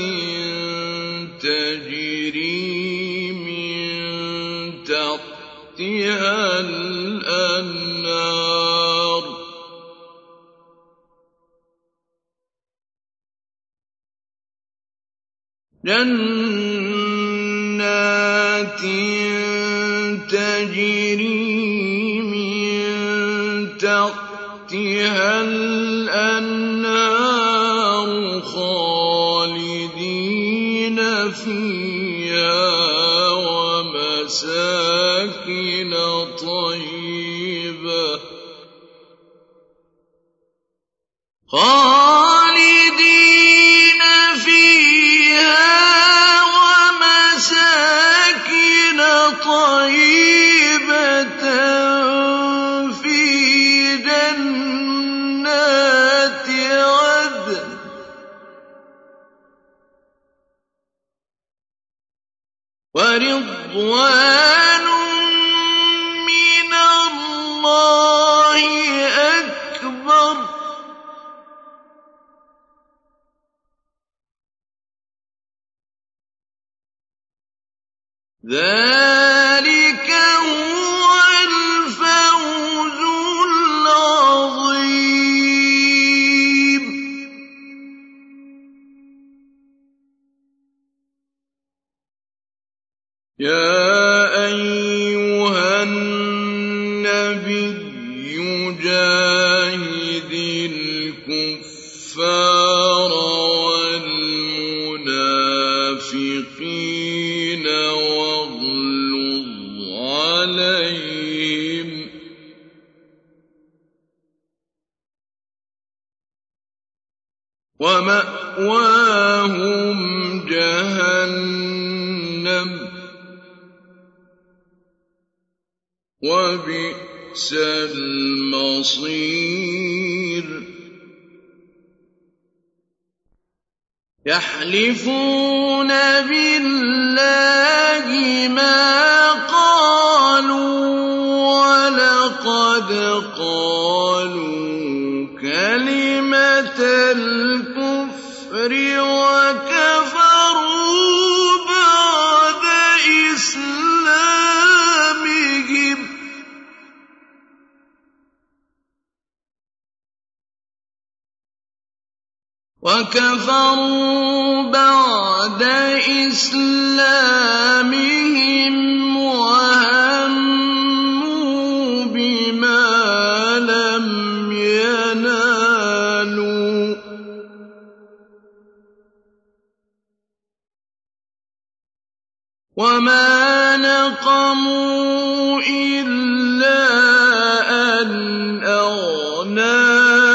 B: تَجْرِي مِن تَحْتِهَا الْأَنْهَارُ جَنَّاتٍ تَجْرِي مِن تَحْتِهَا الْأَنْهَارُ خَالِدِينَ فِيهَا وَمَسَاكِنَ طَيِّبَةً خَالِدِينَ فِيهَا وَمَسَاكِنَ طَيِّبَةً فِي جَنَّاتِ عَدْنٍ ۚ وَرِضْوَانٌ مِّنَ اللَّهِ أَكْبَرُ ۚ ذَٰلِكَ هُوَ الْفَوْزُ الْعَظِيمُ. يَا أَيُّهَا النَّبِيُّ جَاهِدِ الْكُفَّارَ وَالْمُنَافِقِينَ وَاغْلُظْ عَلَيْهِمْ ۚ وَمَأْوَاهُمْ جَهَنَّمُ ۖ وَبِئْسَ الْمَصِيرُ. يَحْلِفُونَ بِاللَّهِ مَا قَالُوا وَلَقَدْ قَالُوا كَلِمَةَ الْكُفْرِ وَكَفَرُوا بَعْدَ إِسْلَامِهِمْ ۚ وَكَفَرُوا بَعْدَ إِسْلَامِهِمْ وَهَمُّوا بِمَا لَمْ يَنَالُوا ۚ وَمَا نَقَمُوا إِلَّا أَنْ أَغْنَاهُمُ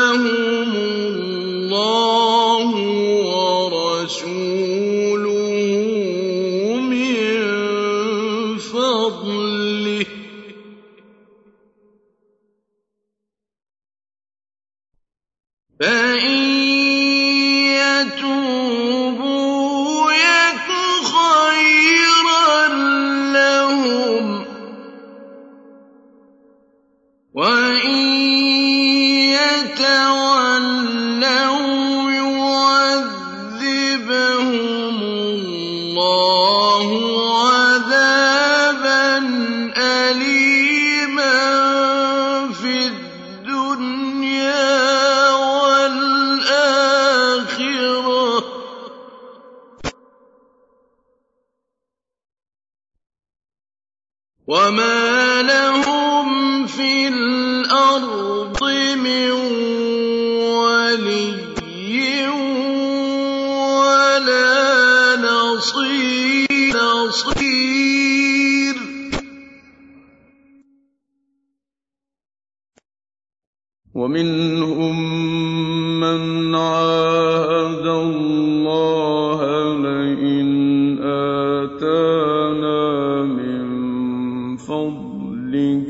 B: فإن يتوبوا يك خيرا لهم وإن يتولوا يعذبهم الله عذابا أليما في الدنيا والآخرة وما لهم في الأرض من ولي ولا نصير ومنهم من عاهد الله لئن آتانا من فضله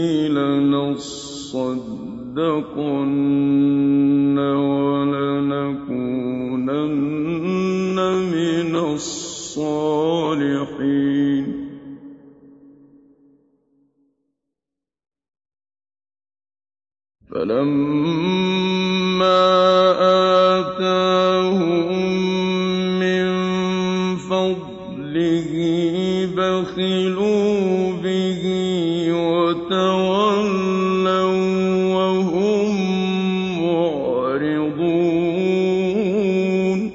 B: لنصدقن ولنكونن من الصالحين فلما آتاهم من فضله بخلوا به وتولوا وهم معرضون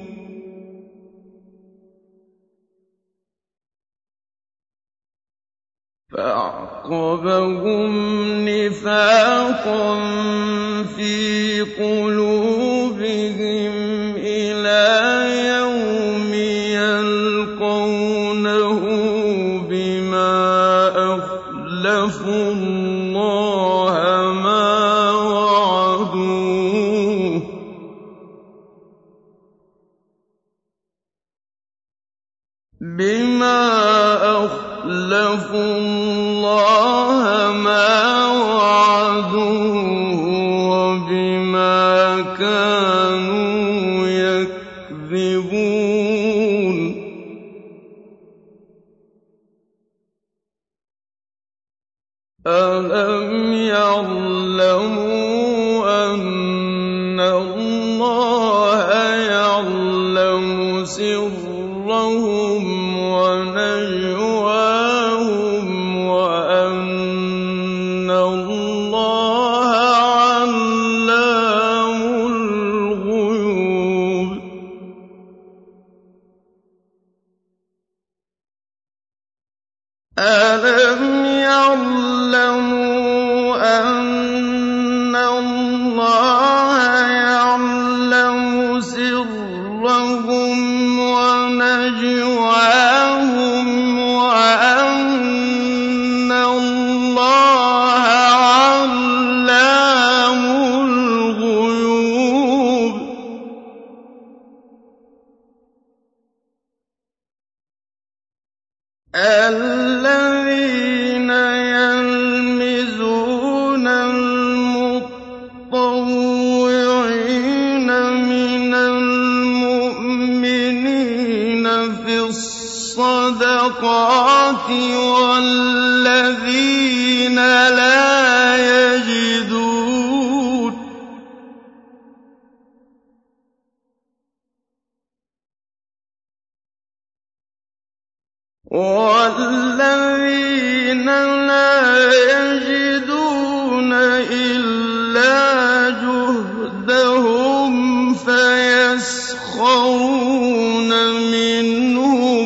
B: فأعقبهم نفاقا في قلوبهم إلى يوم يلقونه بما أخلفوا الله ما وعدوه بما أخلفوا الله ما وعدوه وبما كانوا يكذبون ألم يعلموا أن الله يعلم سرهم ونجواهم وأن الله علام الغيوب ألم يعلموا أن الله يعلم سرهم ونجواهم وأن الله علام الغيوب الذين يلمزون المطوعين من المؤمنين في الصدقات والذين لا يجدون والذين لا يجدون إلا جهدهم فيسخرون منهم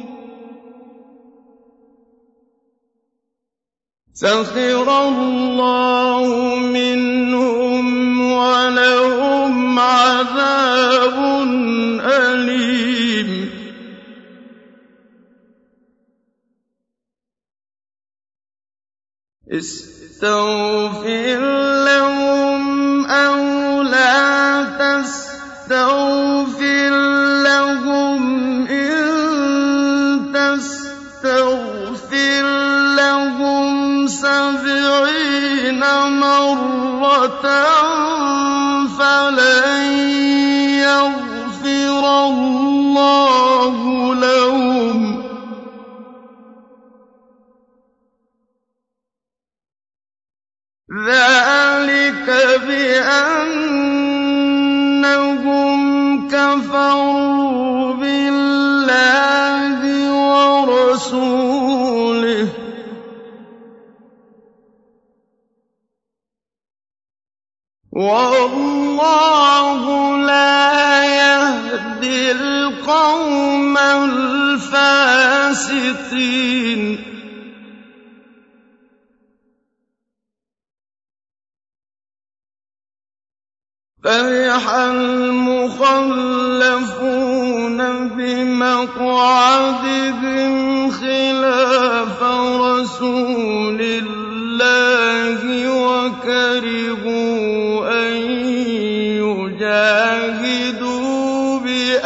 B: سخر الله منهم ولهم عذاب أليم استغفر لهم أو لا تستغفر لهم إن تستغفر لهم سبعين سبعين مرة فلن يغفر الله لهم ذلك بأنهم كفروا بالله ورسوله والله لا يهدي القوم الفاسقين فرح المخلفون بمقعدهم خلاف رسول الله وكرهوا أن يجاهدوا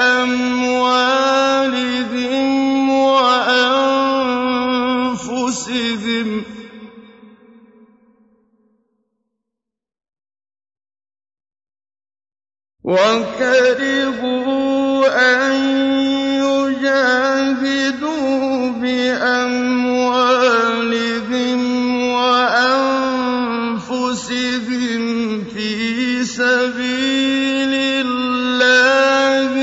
B: بأموالهم وأنفسهم وكرهوا أن يجاهدوا بأموالهم وأنفسهم في سبيل الله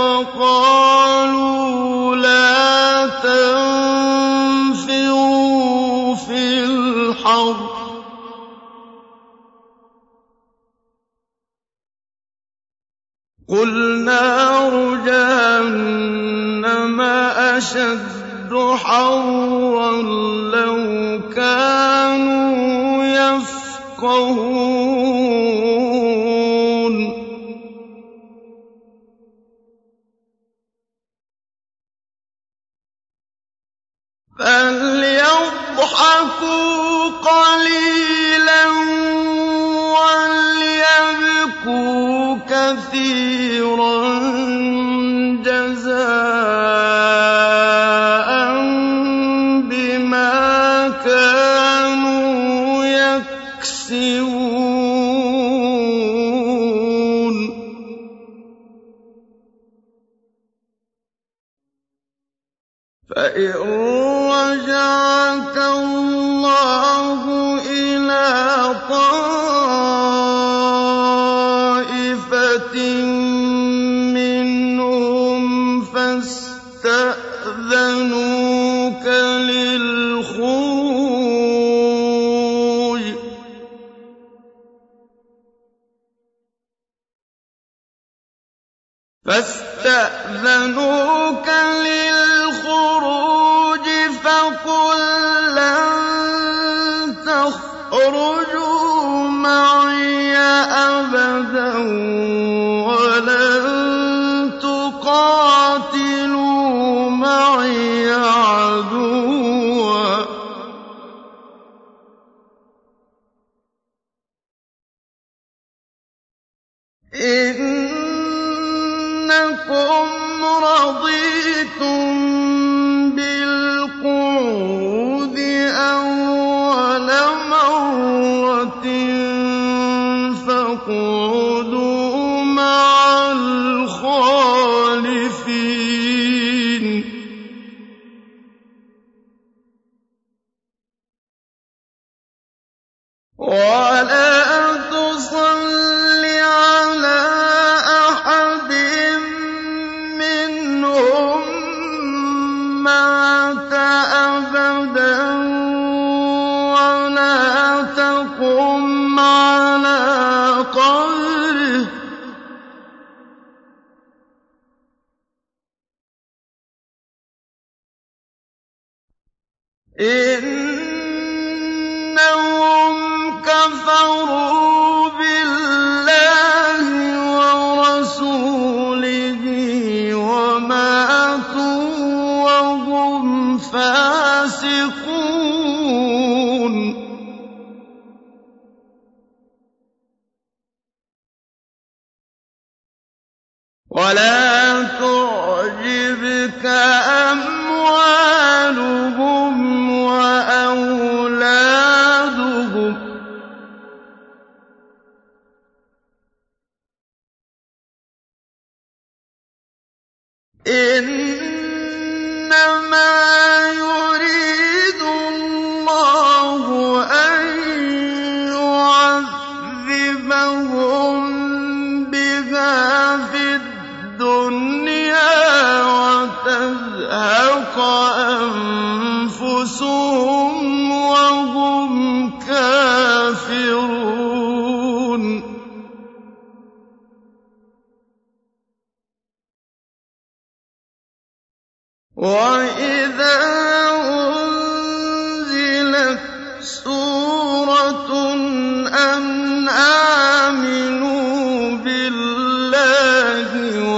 B: وقالوا لا تنفروا في الحرب قُلْ نَارُ جَهَنَّمَ أَشَدُّ حَرًّا لَّوْ كَانُوا يَفْقَهُونَ فَلْيَضْحَكُوا قَلِيلًا وَلْيَبْكُوا كَثِيرًا جَزَاءً بِمَا كَانُوا يَكْسِبُونَ فَإِن رَّجَعَكَ اللَّهُ إِلَىٰ طَائِفَةٍ مِّنْهُمْ فَاسْتَأْذَنُوكَ لِلْخُرُوجِ فاستأذنوك للخروج فقل لن تخرجوا معي أبدا ولن تقاتلوا معي عدوا إنكم رضيتم بالقعود أول مرة فاقعدوا مع الخالفين ولا تصل على أحد منهم مات أبدا ولا تقم على قبره إنهم كفروا بالله ورسوله وماتوا وهم فاسقون ولا تعجبك أموالهم وأولادهم إِنَّمَا يُرِيدُ اللَّهُ أَن يُعَذِّبَهُم بِهَا فِي الدُّنْيَا وَتَزْهَقَ أَنفُسُهُمْ وَهُمْ كَافِرُونَ. وَإِذَا أُنزِلَتْ سُورَةٌ أَنْ آمِنُوا بِاللَّهِ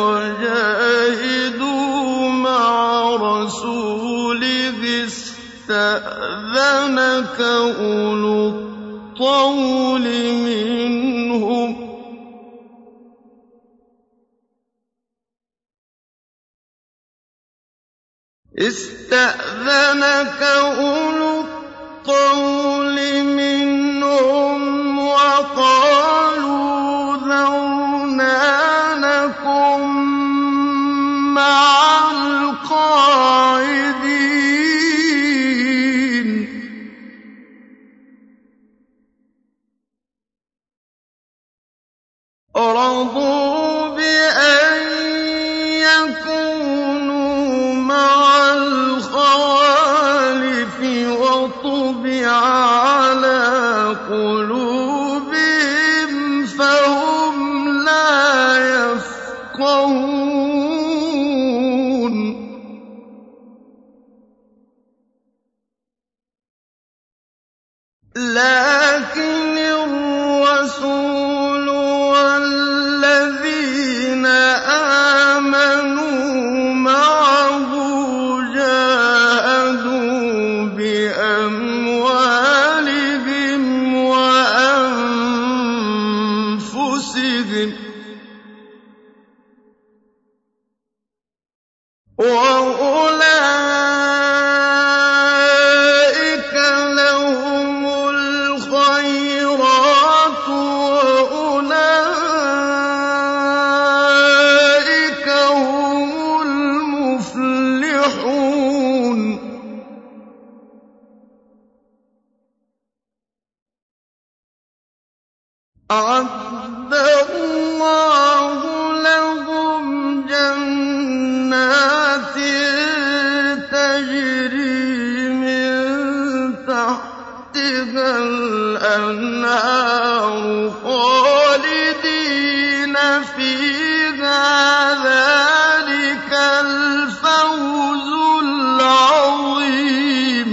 B: وَجَاهِدُوا مَعَ رَسُولِهِ اسْتَأْذَنَكَ أُولُو الطَّوْلِ مِنْهُمْ ۖ اسْتَأْذَنَكَ أُولُو الطَّوْلِ مِنْهُمْ وَقَالُوا ذَرْنَا نَكُن مَّعَ الْقَاعِدِينَ. رَضُوا بِأَن يَكُونُوا مَعَ الْخَوَالِفِ وَطُبِعَ عَلَىٰ قُلُوبِهِمْ فَهُمْ لَا يَفْقَهُونَ. لَٰكِنِ الرَّسُولُ وَالَّذِينَ آمَنُوا مَعَهُ جَاهَدُوا بِأَمْوَالِهِمْ وَأَنفُسِهِمْ ۚ وَأُولَٰئِكَ لَهُمُ الْخَيْرَاتُ وَأُولَٰئِكَ هُمُ الْمُفْلِحُونَ. أَعَدَّ اللَّهُ لَهُمْ جَنَّاتٍ تَجْرِي مِن تَحْتِهَا الْأَنْهَارُ خَالِدِينَ فِيهَا ۚ ذَٰلِكَ الْفَوْزُ الْعَظِيمُ.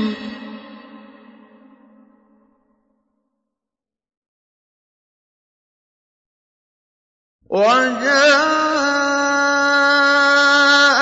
B: وَجَاءَ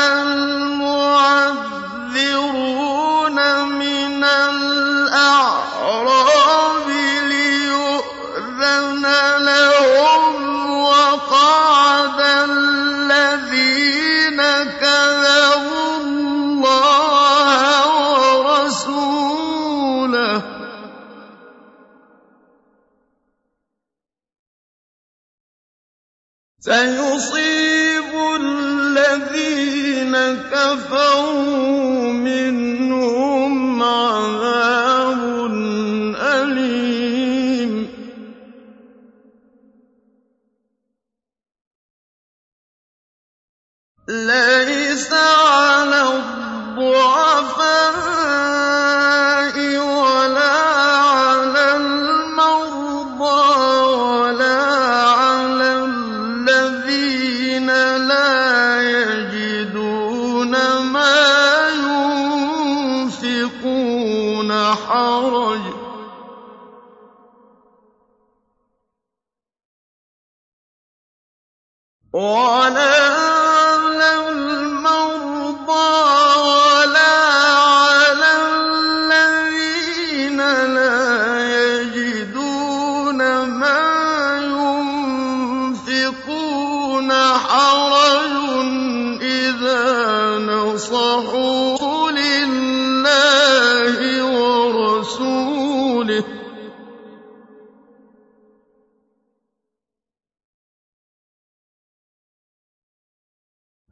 B: الْمُعَذِّرُونَ مِنَ الْأَعْرَابِ لِيُؤْذَنَ لَهُمْ وَقَعَدَ الَّذِينَ كَذَبُوا اللَّهَ وَرَسُولَهُ ۚ سَيُصِيبُ الَّذِينَ كَفَرُوا مِنْهُمْ عَذَابٌ أَلِيمٌ. لَيْسَ عَلَى الضُّعَفَاءِ وَلَا عَلَى الْمَرْضَىٰ وَلَا عَلَى الَّذِينَ لَا يَجِدُونَ مَا يُنفِقُونَ حَرَجٌ وَلَا عَلَى الْمَرْضَىٰ وَلَا عَلَى الَّذِينَ لَا يَجِدُونَ مَا يُنفِقُونَ حَرَجٌ إِذَا نَصَحُوا لِلَّهِ وَرَسُولِهِ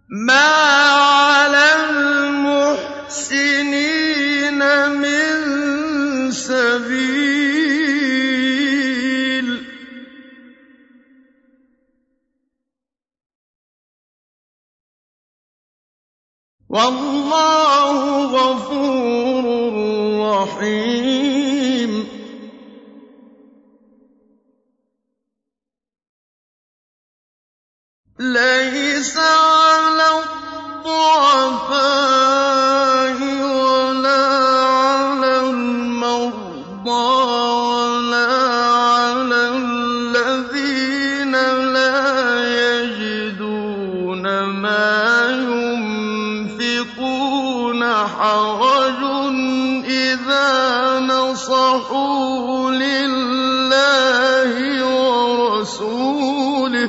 B: مَا عَلَى الْمُحْسِنِينَ مِن سَبِيلٍ وَاللَّهُ غَفُورٌ رَّحِيمٌ لَيْسَ عَلَى الضُّعَفَاءِ وَلَا عَلَى الْمَرْضَىٰ وَلَا عَلَى الَّذِينَ لَا يَجِدُونَ مَا يُنفِقُونَ حَرَجٌ إِذَا نَصَحُوا لِلَّهِ وَرَسُولِهِ ۚ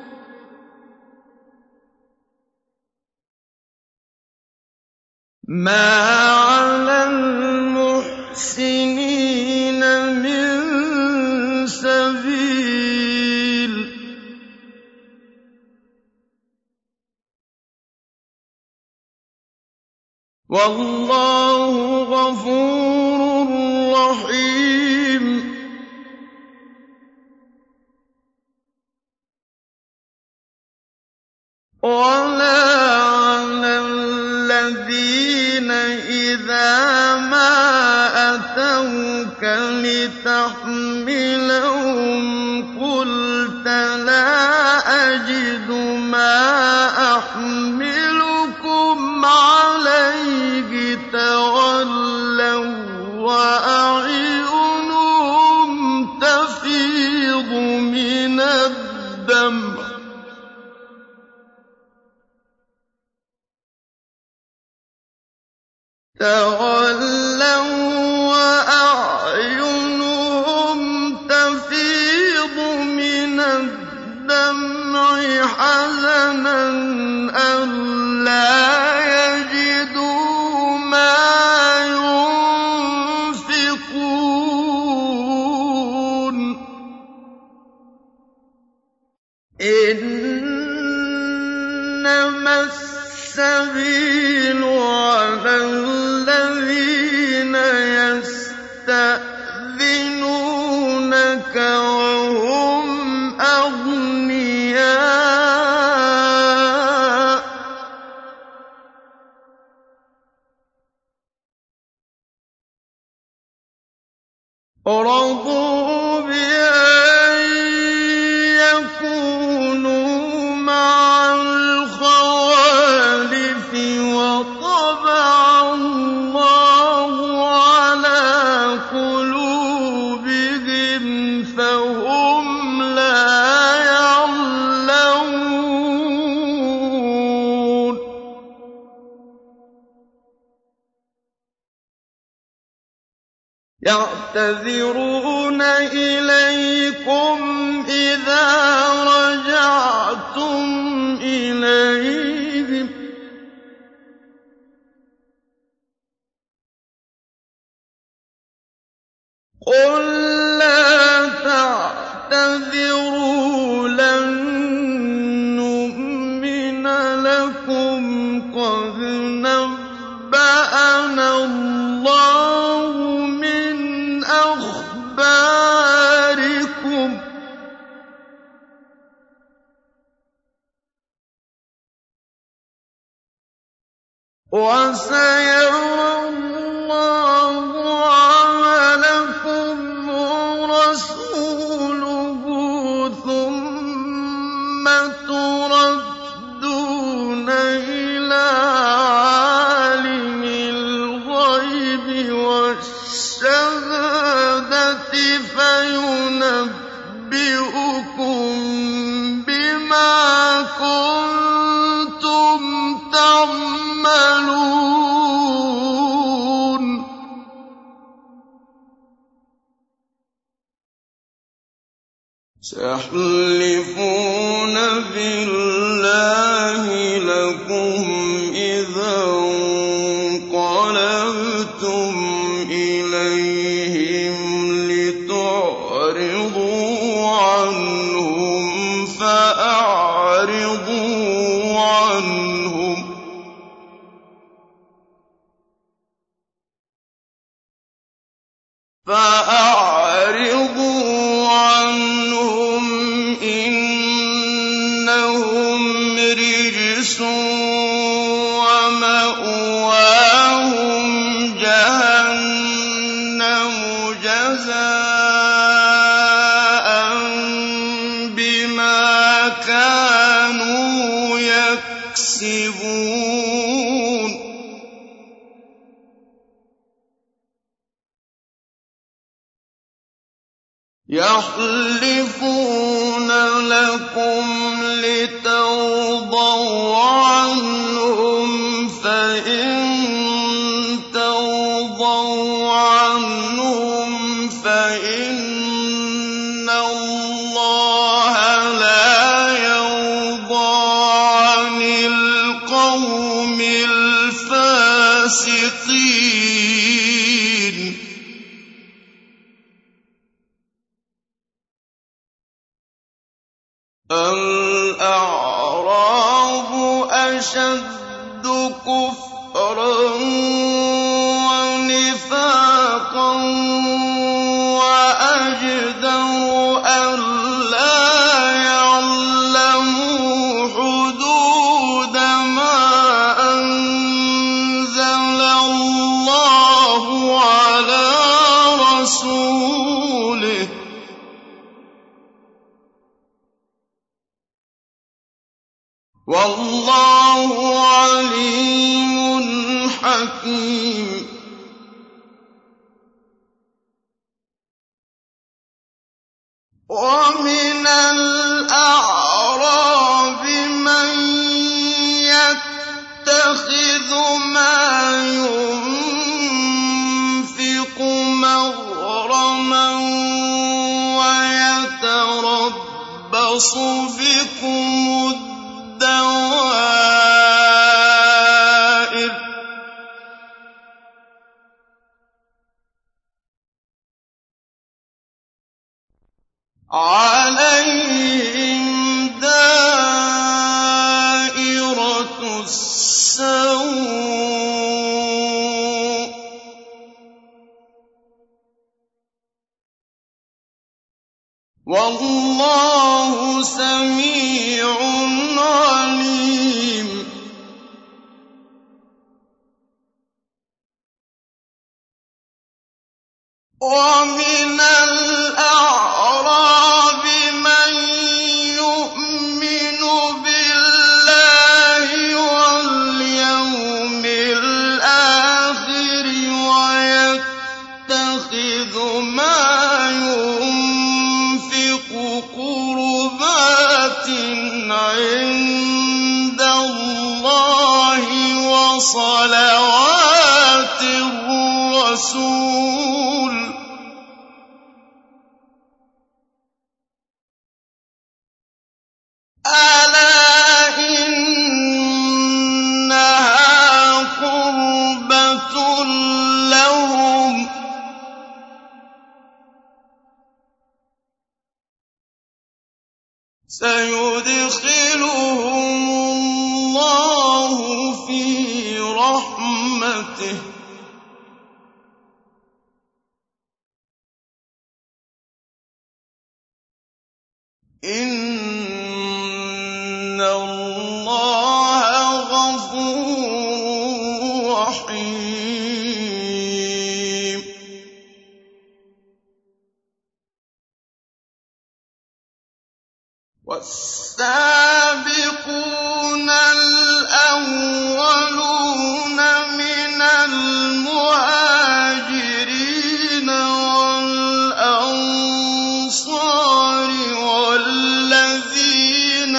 B: مَا عَلَى الْمُحْسِنِينَ مِن سَبِيلٍ وَاللَّهُ غَفُورٌ رَّحِيمٌ وَلَا عَلَى الَّذِينَ إِذَا مَا أَتَوْكَ لِتَحْمِلَهُمْ قُلْتَ لَا أَجِدُ مَا أَحْمِلُكُمْ عَلَيْهِ تَوَلَّوا وَّأَعْيُنُهُمْ تَفِيضُ مِنَ الدَّمْعِ تَوَلَّوا وَّأَعْيُنُهُمْ تَفِيضُ مِنَ الدَّمْعِ حَزَنًا أَلَّا يَجِدُوا مَا يُنفِقُونَ إِنَّمَا السَّبِيلُ عَلَى الَّذِينَ يَسْتَأْذِنُونَكَ وَهُمْ أَغْنِيَاءُ رَضُوا بِأَن يَكُونُوا مَعَ الْخَوَالِفِ وَطَبَعَ اللَّهُ عَلَىٰ قُلُوبِهِمْ فَهُمْ لَا يَعْلَمُونَ يَعْتَذِرُونَ إِلَيْكُمْ إِذَا رَجَعْتُمْ إِلَيْهِمْ ۚ قُل لَّا تَعْتَذِرُوا لَن نُّؤْمِنَ لَكُمْ قَدْ نَبَّأَنَا اللَّهُ مِنْ أَخْبَارِكُمْ ۚ وَسَيَرَى اللَّهُ عَمَلَكُمْ وَرَسُولُهُ ثُمَّ تُرَدُّونَ إِلَىٰ عَالِمِ الْغَيْبِ وَالشَّهَادَةِ فَيُنَبِّئُكُم بِمَا كُنتُمْ تَعْمَلُونَ سَيَحْلِفُونَ بِاللَّهِ لَكُمْ إِذَا انقَلَبْتُمْ إِلَيْهِمْ لِتُعْرِضُوا عَنْهُمْ فَأَعْرِضُوا عَنْهُمْ يَحْلِفُونَ لَكُمْ لِتَرْضَوْا عَنْهُمْ ۖ فَإِن تَرْضَوْا عَنْهُمْ فَإِنَّ اللَّهَ لَا يَرْضَىٰ عَنِ الْقَوْمِ الْفَاسِقِينَ. الْأَعْرَابُ أَشَدُّ كُفْرًا وَنِفَاقًا وَأَجْدَرُ أَلَّا يَعْلَمُوا حُدُودَ مَا أَنزَلَ اللَّهُ عَلَىٰ رَسُولِهِ ۗ وَاللَّهُ عَلِيمٌ حَكِيمٌ. وَمِنَ الْأَعْرَابِ مَن يَتَّخِذُ مَا يُنفِقُ مَغْرَمًا وَيَتَرَبَّصُ بِكُمُ الدَّوَائِرَ ۚ عَلَيْهِمْ دَائِرَةُ السَّوْءِ ۗ وَاللَّهُ سَمِيعٌ عَلِيمٌ. وَمِنَ الْأَعْرَابِ مَن يُؤْمِنُ بِاللَّهِ وَالْيَوْمِ الْآخِرِ وَيَتَّخِذُ مَا يُنفِقُ قُرُبَاتٍ عِندَ اللَّهِ وَصَلَوَاتِ الرَّسُولِ ۚ أَلَا إِنَّهَا قُرْبَةٌ لَّهُمْ ۚ سَيُدْخِلُهُمُ اللَّهُ فِي رَحْمَتِهِ ۗ إِنَّ اللَّهَ غَفُورٌ رَّحِيمٌ. وَالسَّابِقُونَ الْأَوَّلُونَ مِنَ الْمُهَاجِرِينَ وَالْأَنصَارِ وَالَّذِينَ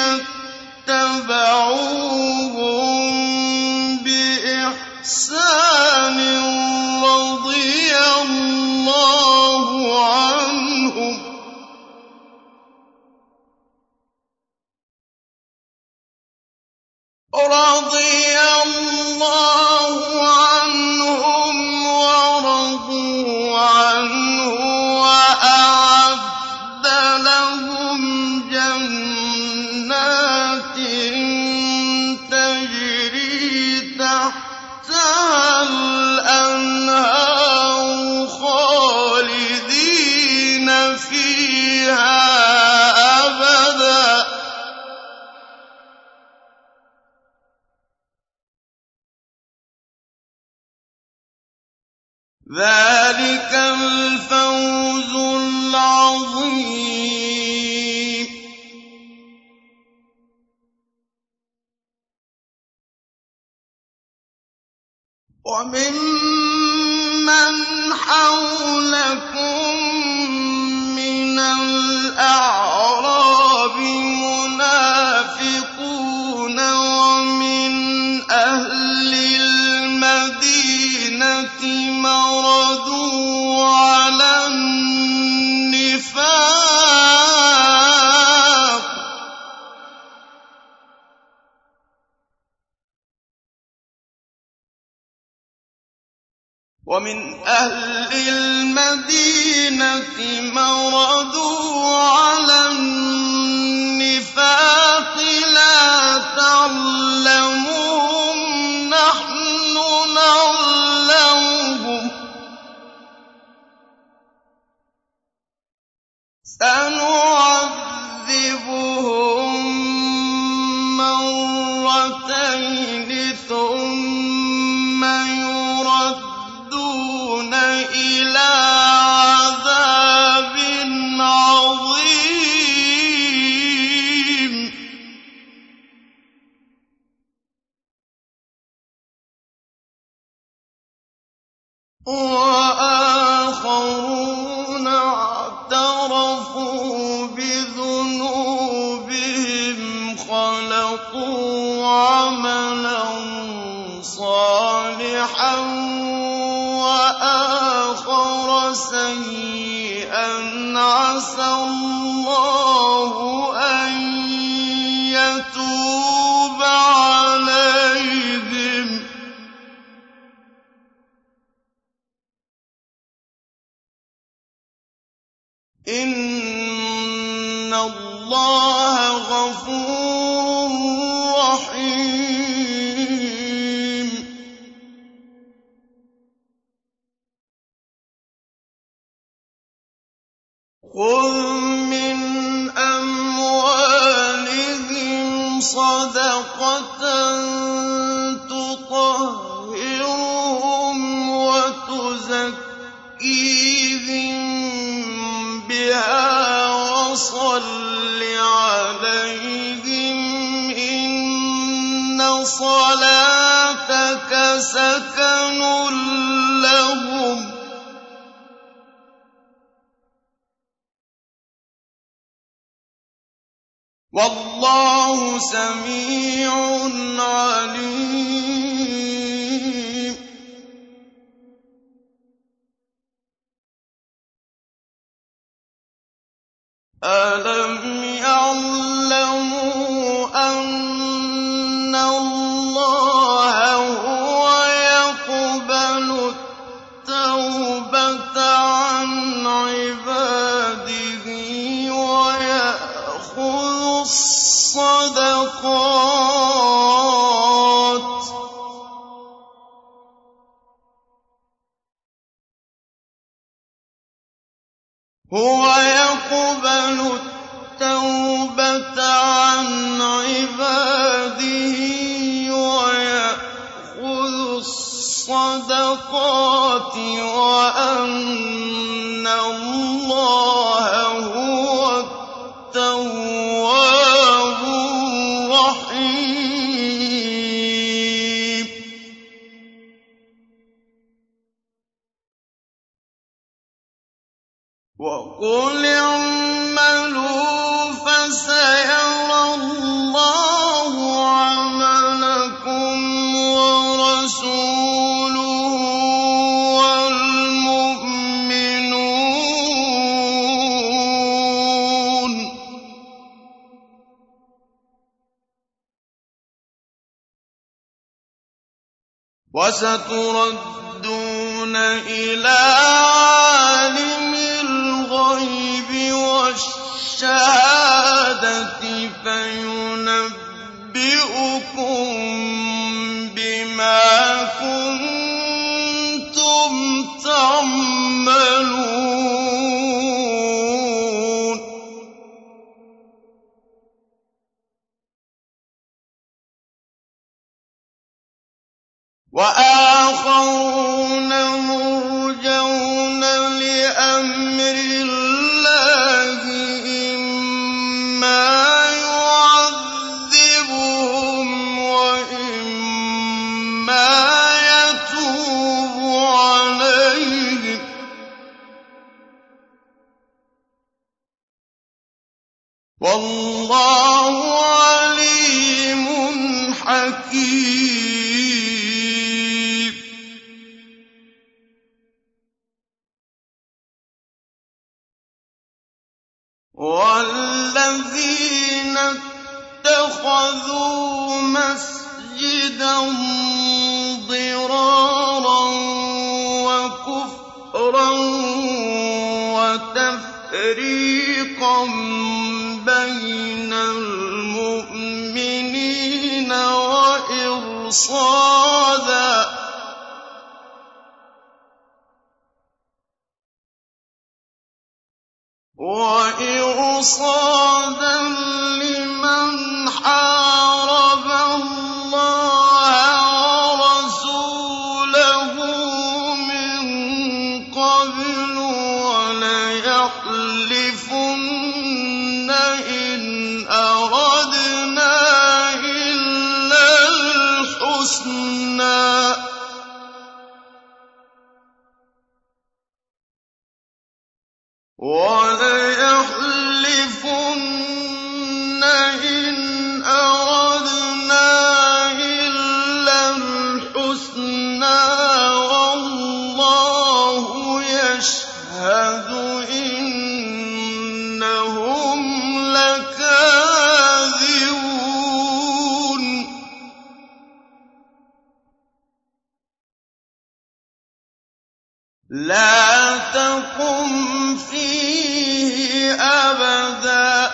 B: اتَّبَعُوهُم بِإِحْسَانٍ رَّضِيَ اللَّهُ عَنْهُمْ وَرَضُوا عَنْهُ وَأَعَدَّ لَهُمْ جَنَّاتٍ تَجْرِي تَحْتَهَا الْأَنْهَارُ خَالِدِينَ فِيهَا أَبَدًا ۚ ذَٰلِكَ الْفَوْزُ الْعَظِيمُ. وَمِمَّنْ حَوْلَكُم مِّنَ الْأَعْرَابِ مُنَافِقُونَ وَمِنْ أَهْلِ الْمَدِينَةِ مَرَدُوا عَلَى النِّفَاقِ وَمِنْ أَهْلِ الْمَدِينَةِ مَرَدُوا عَلَى النِّفَاقِ لَا تَعْلَمُهُمْ نَحْنُ نَعْلَمُهُمْ ۚ سَنُعَذِّبُهُم مَّرَّتَيْنِ ثُمَّ يُرَدُّونَ إِلَىٰ عَذَابٍ عَظِيمٍ وَآخَرُونَ اعْتَرَفُوا بِذُنُوبِهِمْ خَلَطُوا عَمَلًا صَالِحًا وَآخَرَ سَيِّئًا عَسَى اللَّهُ أَن يَتُوبَ عَلَيْهِمْ ۗ إِنَّ اللَّهَ غَفُورٌ رَّحِيمٌ. خُذْ مِنْ أَمْوَالِهِمْ صَدَقَةً تُطَهِّرُهُمْ وَتُزَكِّيهِم بِهَا وَصَلِّ عَلَيْهِمْ ۖ إِنَّ صَلَاتَكَ سَكَنٌ لَّهُمْ ۗ وَاللَّهُ سَمِيعٌ عَلِيمٌ. أَلَمْ يَعْلَمُوا أَنَّ اللَّهَ هُوَ يَقْبَلُ التَّوْبَةَ عَنْ عِبَادِهِ وَيَأْخُذُ الصَّدَقَاتِ ۗ هُوَ يَقْبَلُ التَّوْبَةَ عَنْ عِبَادِهِ وَيَأْخُذُ الصَّدَقَاتِ وَأَنَّ اللَّهَ هُوَ التَّوَّابُ الرَّحِيمُ. وَقُلِ اعْمَلُوا فَسَيَرَى اللَّهُ عَمَلَكُمْ وَرَسُولُهُ وَالْمُؤْمِنُونَ ۖ وَسَتُرَدُّونَ إِلَىٰ عَالِمِ الْغَيْبِ وَالشَّهَادَةِ فَيُنَبِّئُكُم بِمَا كُنتُمْ تَعْمَلُونَ. وَآخَرُونَ مُرْجَوْنَ لِأَمْرِ اللَّهِ إِمَّا يُعَذِّبُهُمْ وَإِمَّا يَتُوبُ عَلَيْهِمْ ۗ وَاللَّهُ عَلِيمٌ حَكِيمٌ. وَالَّذِينَ اتَّخَذُوا مَسْجِدًا ضِرَارًا وَكُفْرًا وَتَفْرِيقًا بَيْنَ الْمُؤْمِنِينَ وَإِرْصَادًا وَإِرْصَادًا لِّمَنْ حَارَبَ اللَّهَ وَرَسُولَهُ مِن قَبْلُ وَلَيَحْلِفُنَّ إِنْ أَرَدْنَا إِلَّا الْحُسْنَىٰ وَلَيَحْلِفُنَّ إِنْ أَرَدْنَا إِلَّا الْحُسْنَىٰ وَاللَّهُ يَشْهَدُ إِنَّهُمْ لَكَاذِبُونَ. لَا تَقُمْ فِيهِ أَبَدًا ۚ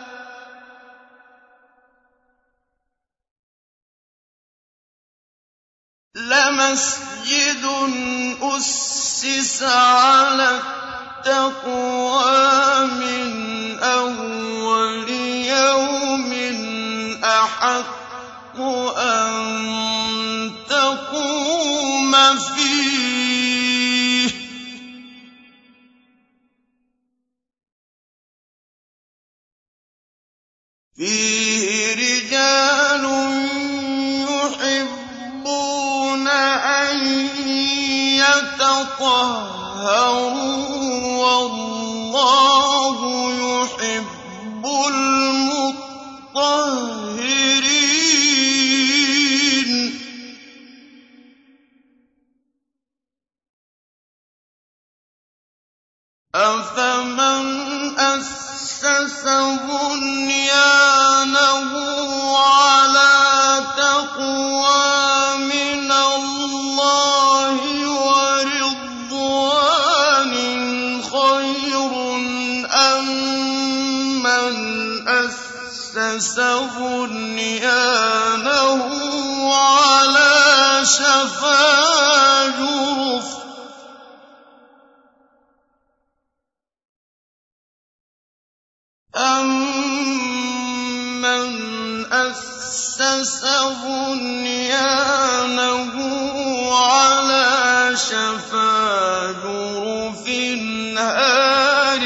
B: لَمَسْجِدٌ أُسِّسَ عَلَى التَّقْوَىٰ مِنْ أَوَّلِ يَوْمٍ أَحَقُّ أَن تَقُومَ فِيهِ ۚ فِيهِ رِجَالٌ يُحِبُّونَ أَن يَتَطَهَّرُوا ۚ وَاللَّهُ يُحِبُّ الْمُطَّهِّرِينَ. أَفَمَنْ أَسَّسَ بُنْيَانَهُ عَلَىٰ تَقْوَىٰ مِنَ اللَّهِ وَرِضْوَانٍ خَيْرٌ أَم مَّنْ أَسَّسَ بُنْيَانَهُ عَلَىٰ شَفَا جُرُفٍ أَمَّنْ أَسَّسَ بُنْيَانَهُ عَلَىٰ شَفَا جُرُفٍ هَارٍ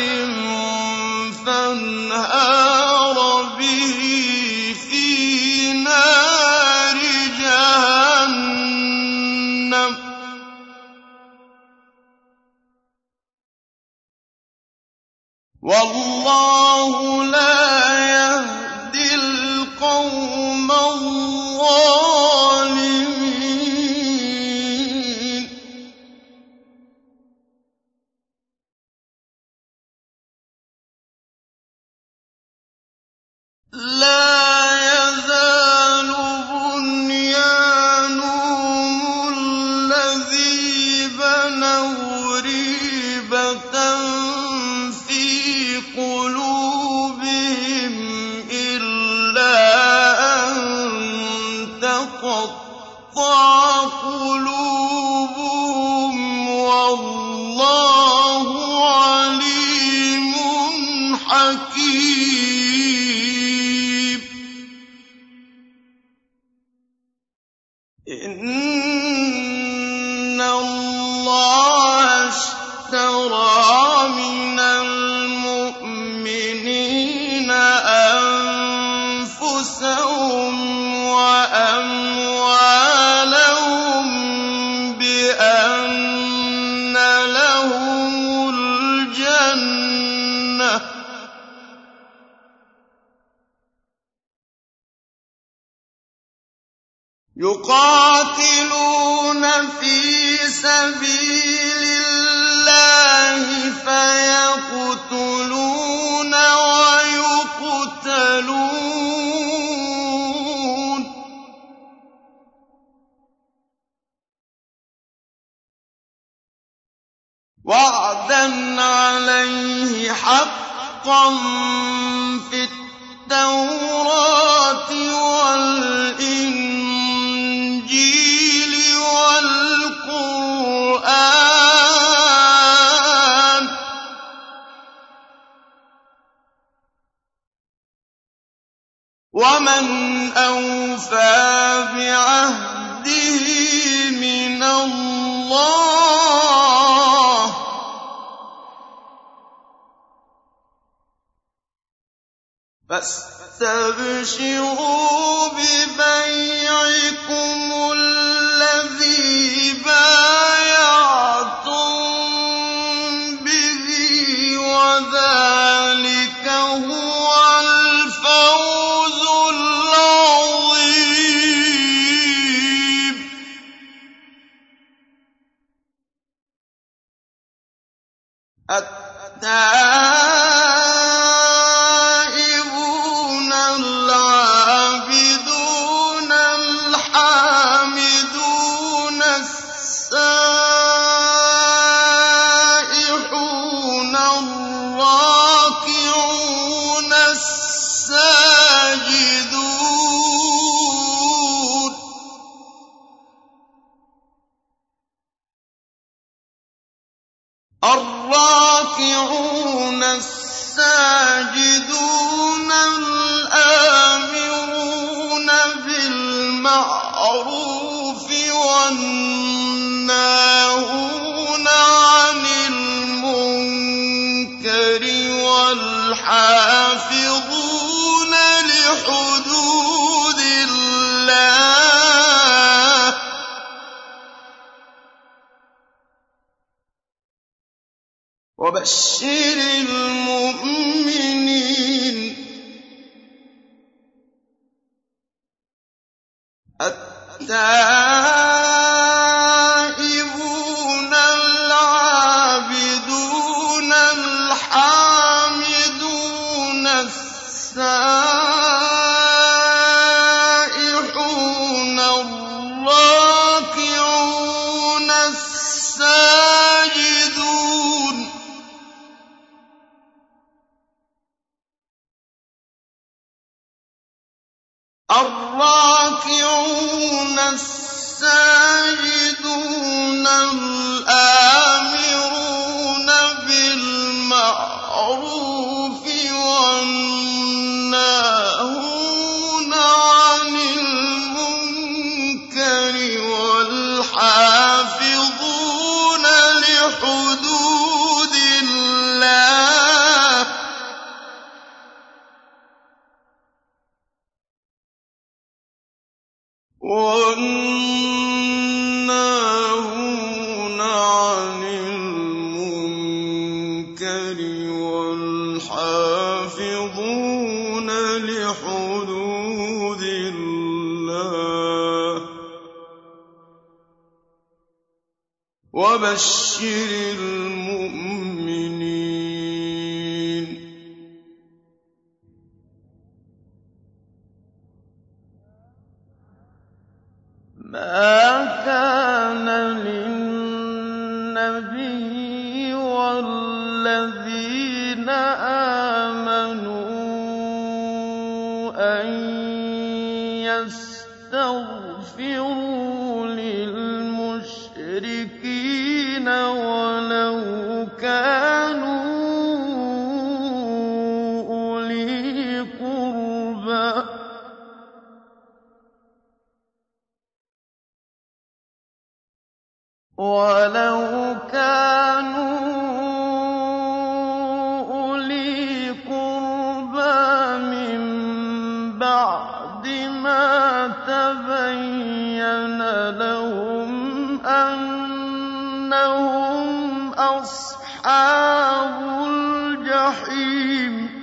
B: فَانْهَارَ بِهِ فِي نَارِ جَهَنَّمَ ۗ وَاللَّهُ لَا يَهْدِي الْقَوْمَ الظَّالِمِينَ. لَا يَزَالُ بُنْيَانُهُمُ الَّذِي بَنَوْا رِيبَةً فِي قُلُوبِهِمْ إِلَّا أَن تَقَطَّعَ قُلُوبُهُمْ ۗ وَاللَّهُ عَلِيمٌ حَكِيمٌ. إِنَّ اللَّهَ اشْتَرَىٰ مِنَ الْمُؤْمِنِينَ أَنفُسَهُمْ وَأَمْوَالَهُم بِأَنَّ لَهُمُ الْجَنَّةَ ۚ يقاتلون في سبيل الله فيقتلون ويقتلون وعدا عليه حقا في التوراة والإنجيل والقرآن ومن أوفى بعهده من الله فاستبشروا ببيعكم الذي بايعتم به وذلك هو الفوز العظيم. التائبون العابدون الحامدون السائحون الراكعون الساجدون الراكعون الساجدون الآمرون بالمعروف والناهون عن المنكر والحافظون لحدود الله وبشر المؤمنين. التائبون العابدون الحامدون السائحون الراكعون الساجدون الراكعون الساجدون الآمرون بالمعروف والناهون عن المنكر والحافظون لحدود الله والناهون عن المنكر والحافظون لحدود الله وبشر المؤمنين. ما كان للنبي والذين آمنوا أن يستغفروا للمشركين ولو كانوا أولي قربى ولو كانوا أولي قربى من بعد ما تبين لهم أنهم أصحاب الجحيم.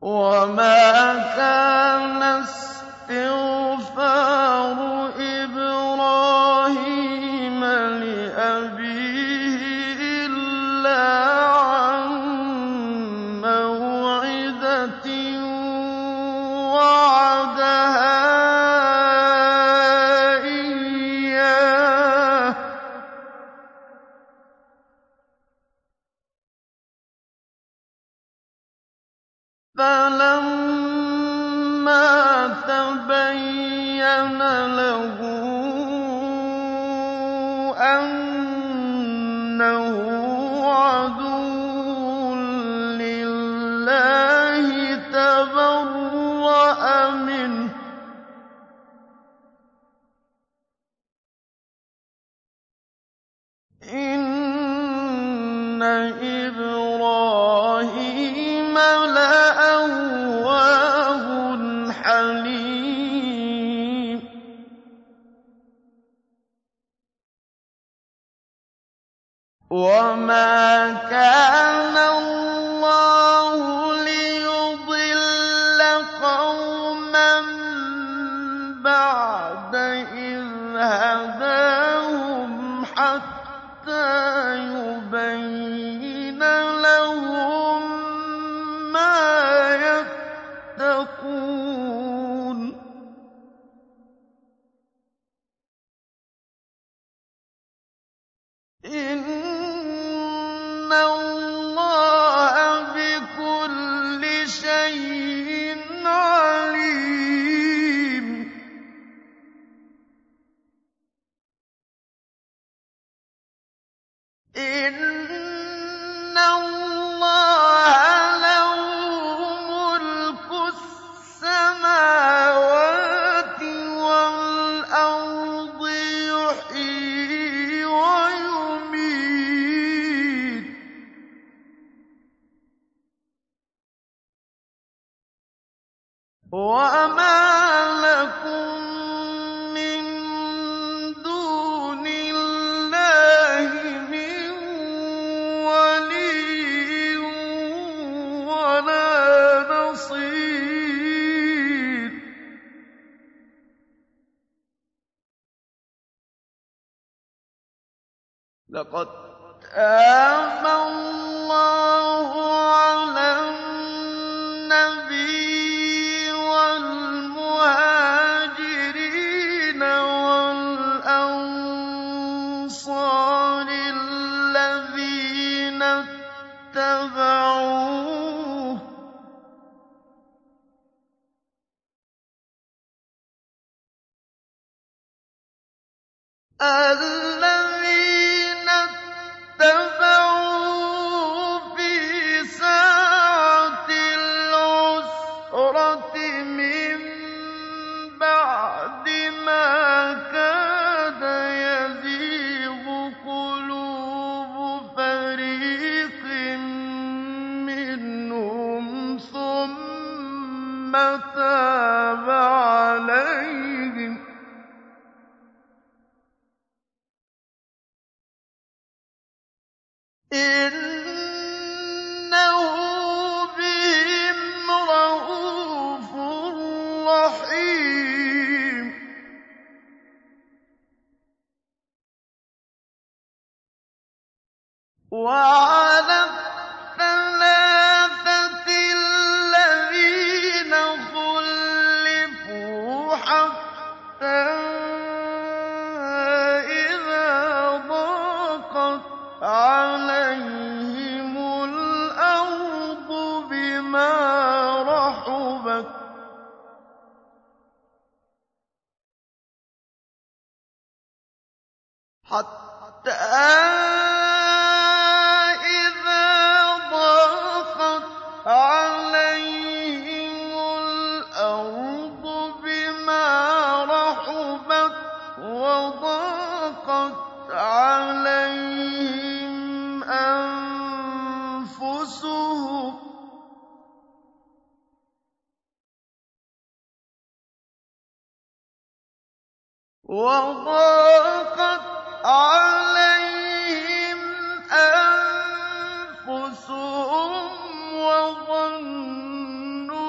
B: وَمَا كَانَ اسْتِغْفَارُ إِبْرَاهِيمَ لِأَبِيهِ إِلَّا عَن مَّوْعِدَةٍ وَعَدَهَا إِيَّاهُ فَلَمَّا تَبَيَّنَ لَهُ أَنَّهُ عَدُوٌّ لِّلَّهِ تَبَرَّأَ مِنْهُ ۚ إِنَّ إِبْرَاهِيمَ لَأَوَّاهٌ حَلِيمٌ وَمَا كَانَ اللَّهُ لِيُضِلَّ قَوْمًا بَعْدَ إِذْ هَدَاهُمْ حَتَّىٰ يُبَيِّنَ لَهُم مَّا يَتَّقُونَ ۚ إِنَّ اللَّهَ بِكُلِّ شَيْءٍ عَلِيمٌ إِنَّ اللَّهَ لَهُ مُلْكُ السَّمَاوَاتِ وَالْأَرْضِ يُحْيِي وَيُمِيتُ ۚ وَمَا لَكُم مِّن دُونِ اللَّهِ مِن وَلِيٍّ وَلَا نَصِيرٍ لَّقَدْ تَابَ اللَّهُ عَلَى النَّبِيِّ وَالْمُهَاجِرِينَ وَالْأَنصَارِ الَّذِينَ اتَّبَعُوهُ الَّذِينَ اتَّبَعُوهُ فِي سَاعَةِ الْعُسْرَةِ مِن بَعْدِ مَا كَادَ يَزِيغُ قُلُوبُ فَرِيقٍ مِّنْهُمْ ثُمَّ تَابَ عَلَيْهِمْ ۚ إِنَّهُ بِهِمْ رَءُوفٌ رَّحِيمٌ وَعَلَى الثَّلَاثَةِ الَّذِينَ خُلِّفُوا حَتَّىٰ إِذَا ضَاقَتْ عَلَيْهِمُ الْأَرْضُ بِمَا رَحُبَتْ حَتَّىٰ إِذَا ضَاقَتْ عَلَيْهِمُ الْأَرْضُ بِمَا رَحُبَتْ وَضَاقَتْ عَلَيْهِمْ أَنفُسُهُمْ وَضَاقَتْ عَلَيْهِمْ أَنفُسُهُمْ وَظَنُّوا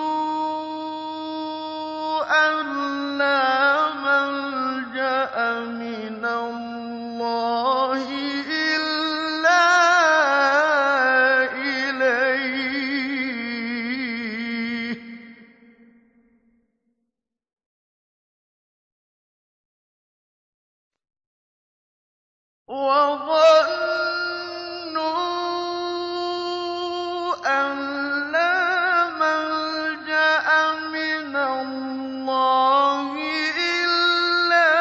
B: وَظَنُّوا أَن لَّا مَلْجَأَ مِنَ اللَّهِ إِلَّا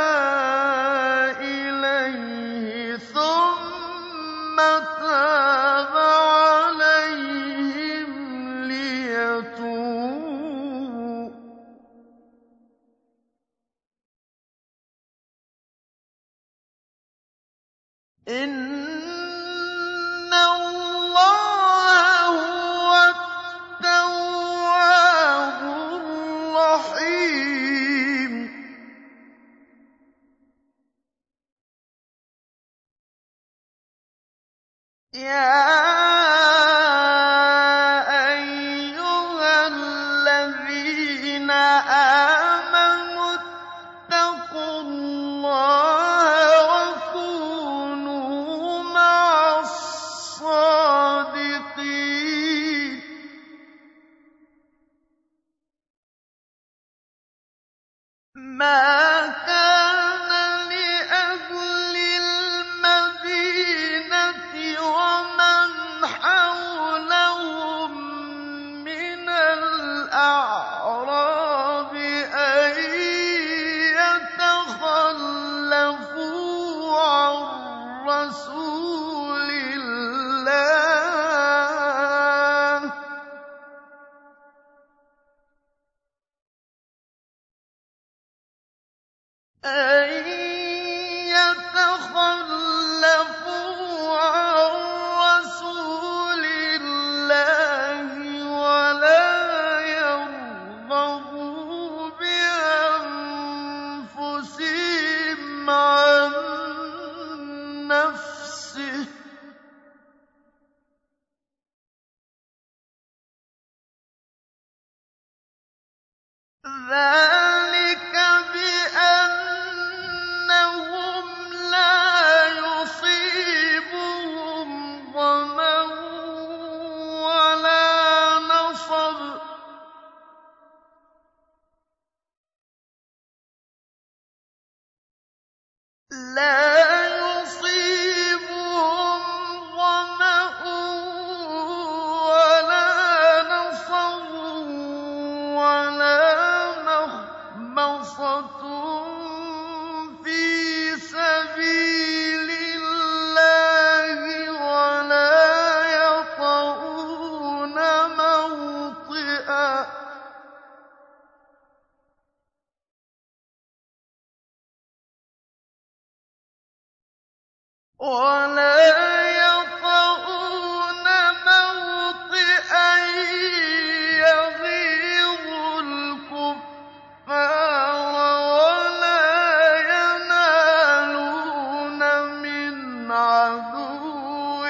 B: إِلَيْهِ ثُمَّ تَابَ عَلَيْهِمْ لِيَتُوبُوا ۚ إِنَّ اللَّهَ هُوَ التَّوَّابُ الرَّحِيمُ. يَا أَيُّهَا الَّذِينَ آمَنُوا اتَّقُوا اللَّهَ وَكُونُوا مَعَ الصَّادِقِينَ. مَا كَانَ لِأَهْلِ الْمَدِينَةِ وَمَنْ حَوْلَهُم مِّنَ الْأَعْرَابِ أَن يَتَخَلَّفُوا عَن رَّسُولِ اللَّهِ أَن يَتَخَلَّفُوا عَن رَّسُولِ اللَّهِ وَلَا يَرْغَبُوا بِأَنفُسِهِمْ عَن نَّفْسِهِ ۚ ذَٰلِكَ بِأَنَّهُمْ لَا يُصِيبُهُمْ ظَمَأٌ وَلَا نَصَبٌ لَّا يُصِيبُهُمْ ظَمَأٌ وَلَا نَصَبٌ وَلَا مَخْمَصَةٌ فِي سَبِيلِ اللَّهِ وَلَا يَطَئُونَ مَوْطِئًا يَغِيظُ الْكُفَّارَ وَلَا يَنَالُونَ مِنْ عَدُوٍّ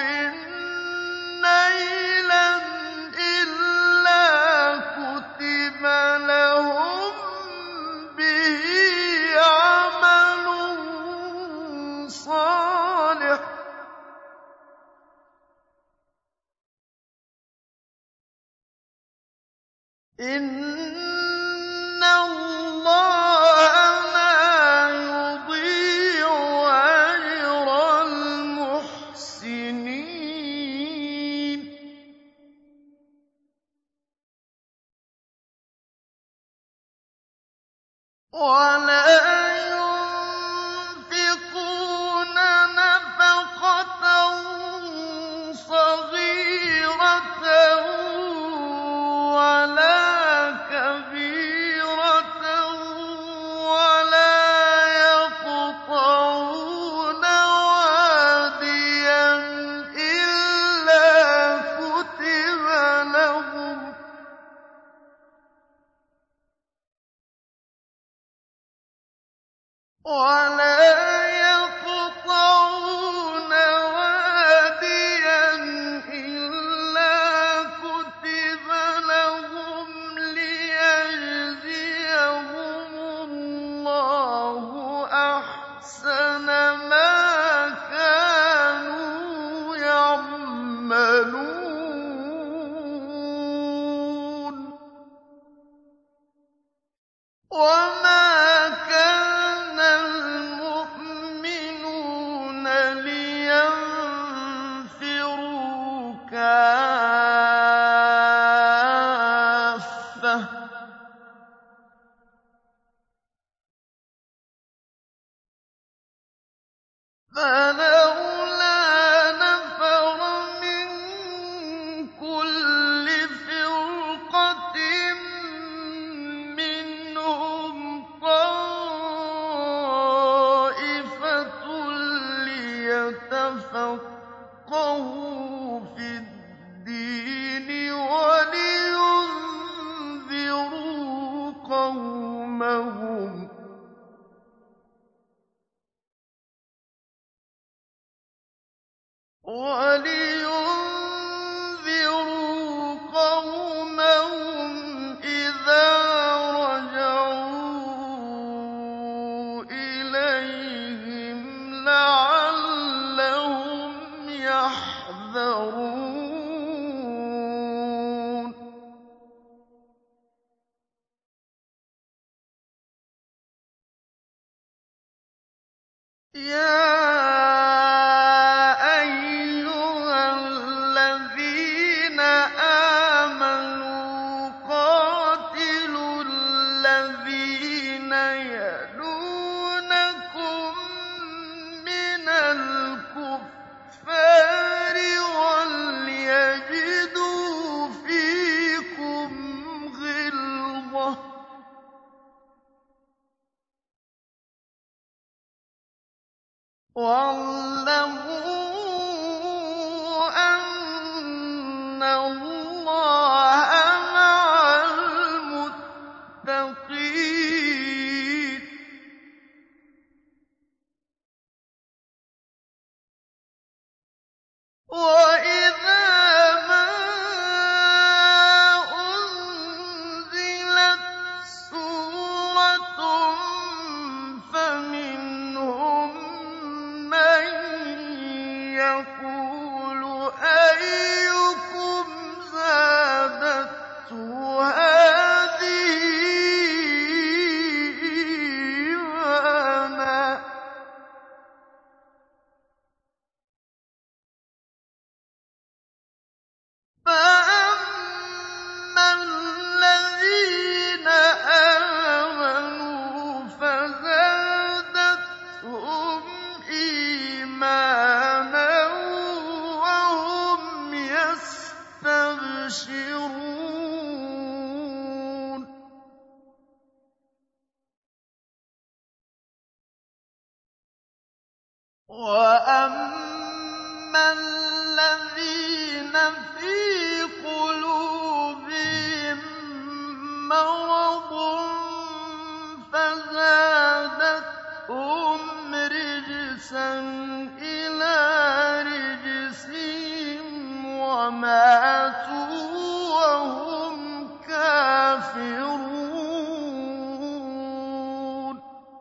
B: نَّيْلًا إِلَّا كُتِبَ لَهُم بِهِ عَمَلٌ صَالِحٌ ۚ إِنَّ اللَّهَ لَا يُضِيعُ أَجْرَ الْمُحْسِنِينَ. فَلَوْلَا نَفَرَ مِن كُلِّ فِرْقَةٍ مِّنْهُمْ طَائِفَةٌ لِّيَتَفَقَّهُوا فِي الدِّينِ وَلِيُنذِرُوا قَوْمَهُمْ إِذَا رَجَعُوا إِلَيْهِمْ لَعَلَّهُمْ يَحْذَرُونَ يَا أَيُّهَا الَّذِينَ آمَنُوا قَاتِلُوا الَّذِينَ يَلُونَكُم مِّنَ الْكُفَّارِ وَلْيَجِدُوا فِيكُمْ غِلْظَةً ۚ وَاعْلَمُوا أَنَّ اللَّهَ مَعَ الْمُتَّقِينَ وَإِذَا مَا أُنزِلَتْ سُورَةٌ فَمِنْهُم مَّن يَقُولُ أَيُّكُمْ زَادَتْهُ هَٰذِهِ إِيمَانًا ۚ فَأَمَّا الَّذِينَ آمَنُوا فَزَادَتْهُمْ إِيمَانًا وَهُمْ يَسْتَبْشِرُونَ وَأَمَّا الَّذِينَ فِي قُلُوبِهِم مَّرَضٌ فَزَادَتْهُمْ رِجْسًا إِلَىٰ رِجْسِهِمْ وَمَاتُوا وَهُمْ كَافِرُونَ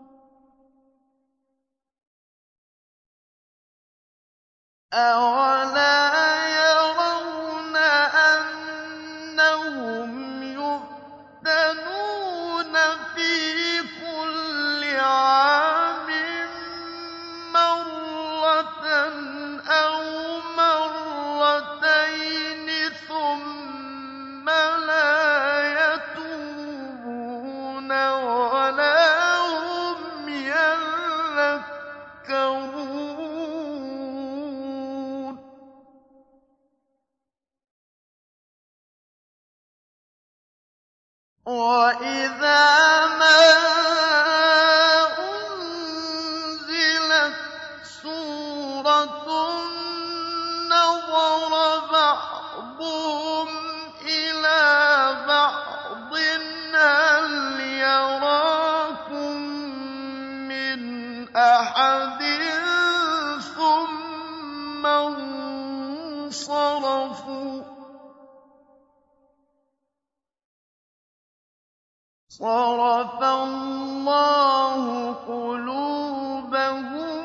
B: أَوَلَا يَرَوْنَ أَنَّهُمْ يُفْتَنُونَ فِي كُلِّ عَامٍ مَّرَّةً أَوْ مَرَّتَيْنِ ثُمَّ لَا يَتُوبُونَ وَلَا هُمْ يَذَّكَّرُونَ وَإِذَا مَا أُنزِلَتْ سُورَةٌ نَّظَرَ بَعْضُهُمْ إِلَىٰ بَعْضٍ هَلْ يَرَاكُم مِّنْ أَحَدٍ ثُمَّ انصَرَفُوا ۚ صَرَفَ اللَّهُ قُلُوبَهُم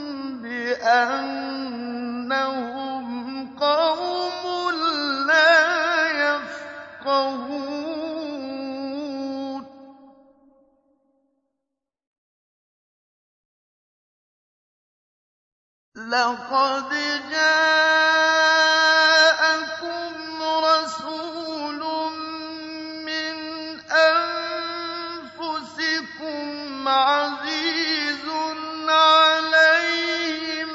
B: بِأَنَّهُمْ قَوْمٌ لَّا يَفْقَهُونَ لَقَدْ جَاءَكُمْ رَسُولٌ مِّنْ أَنفُسِكُمْ عَزِيزٌ عَلَيْهِ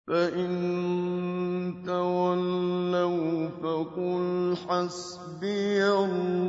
A: فَإِن تَوَلَّوْا فَقُلْ حَسْبِيَ اللَّهُ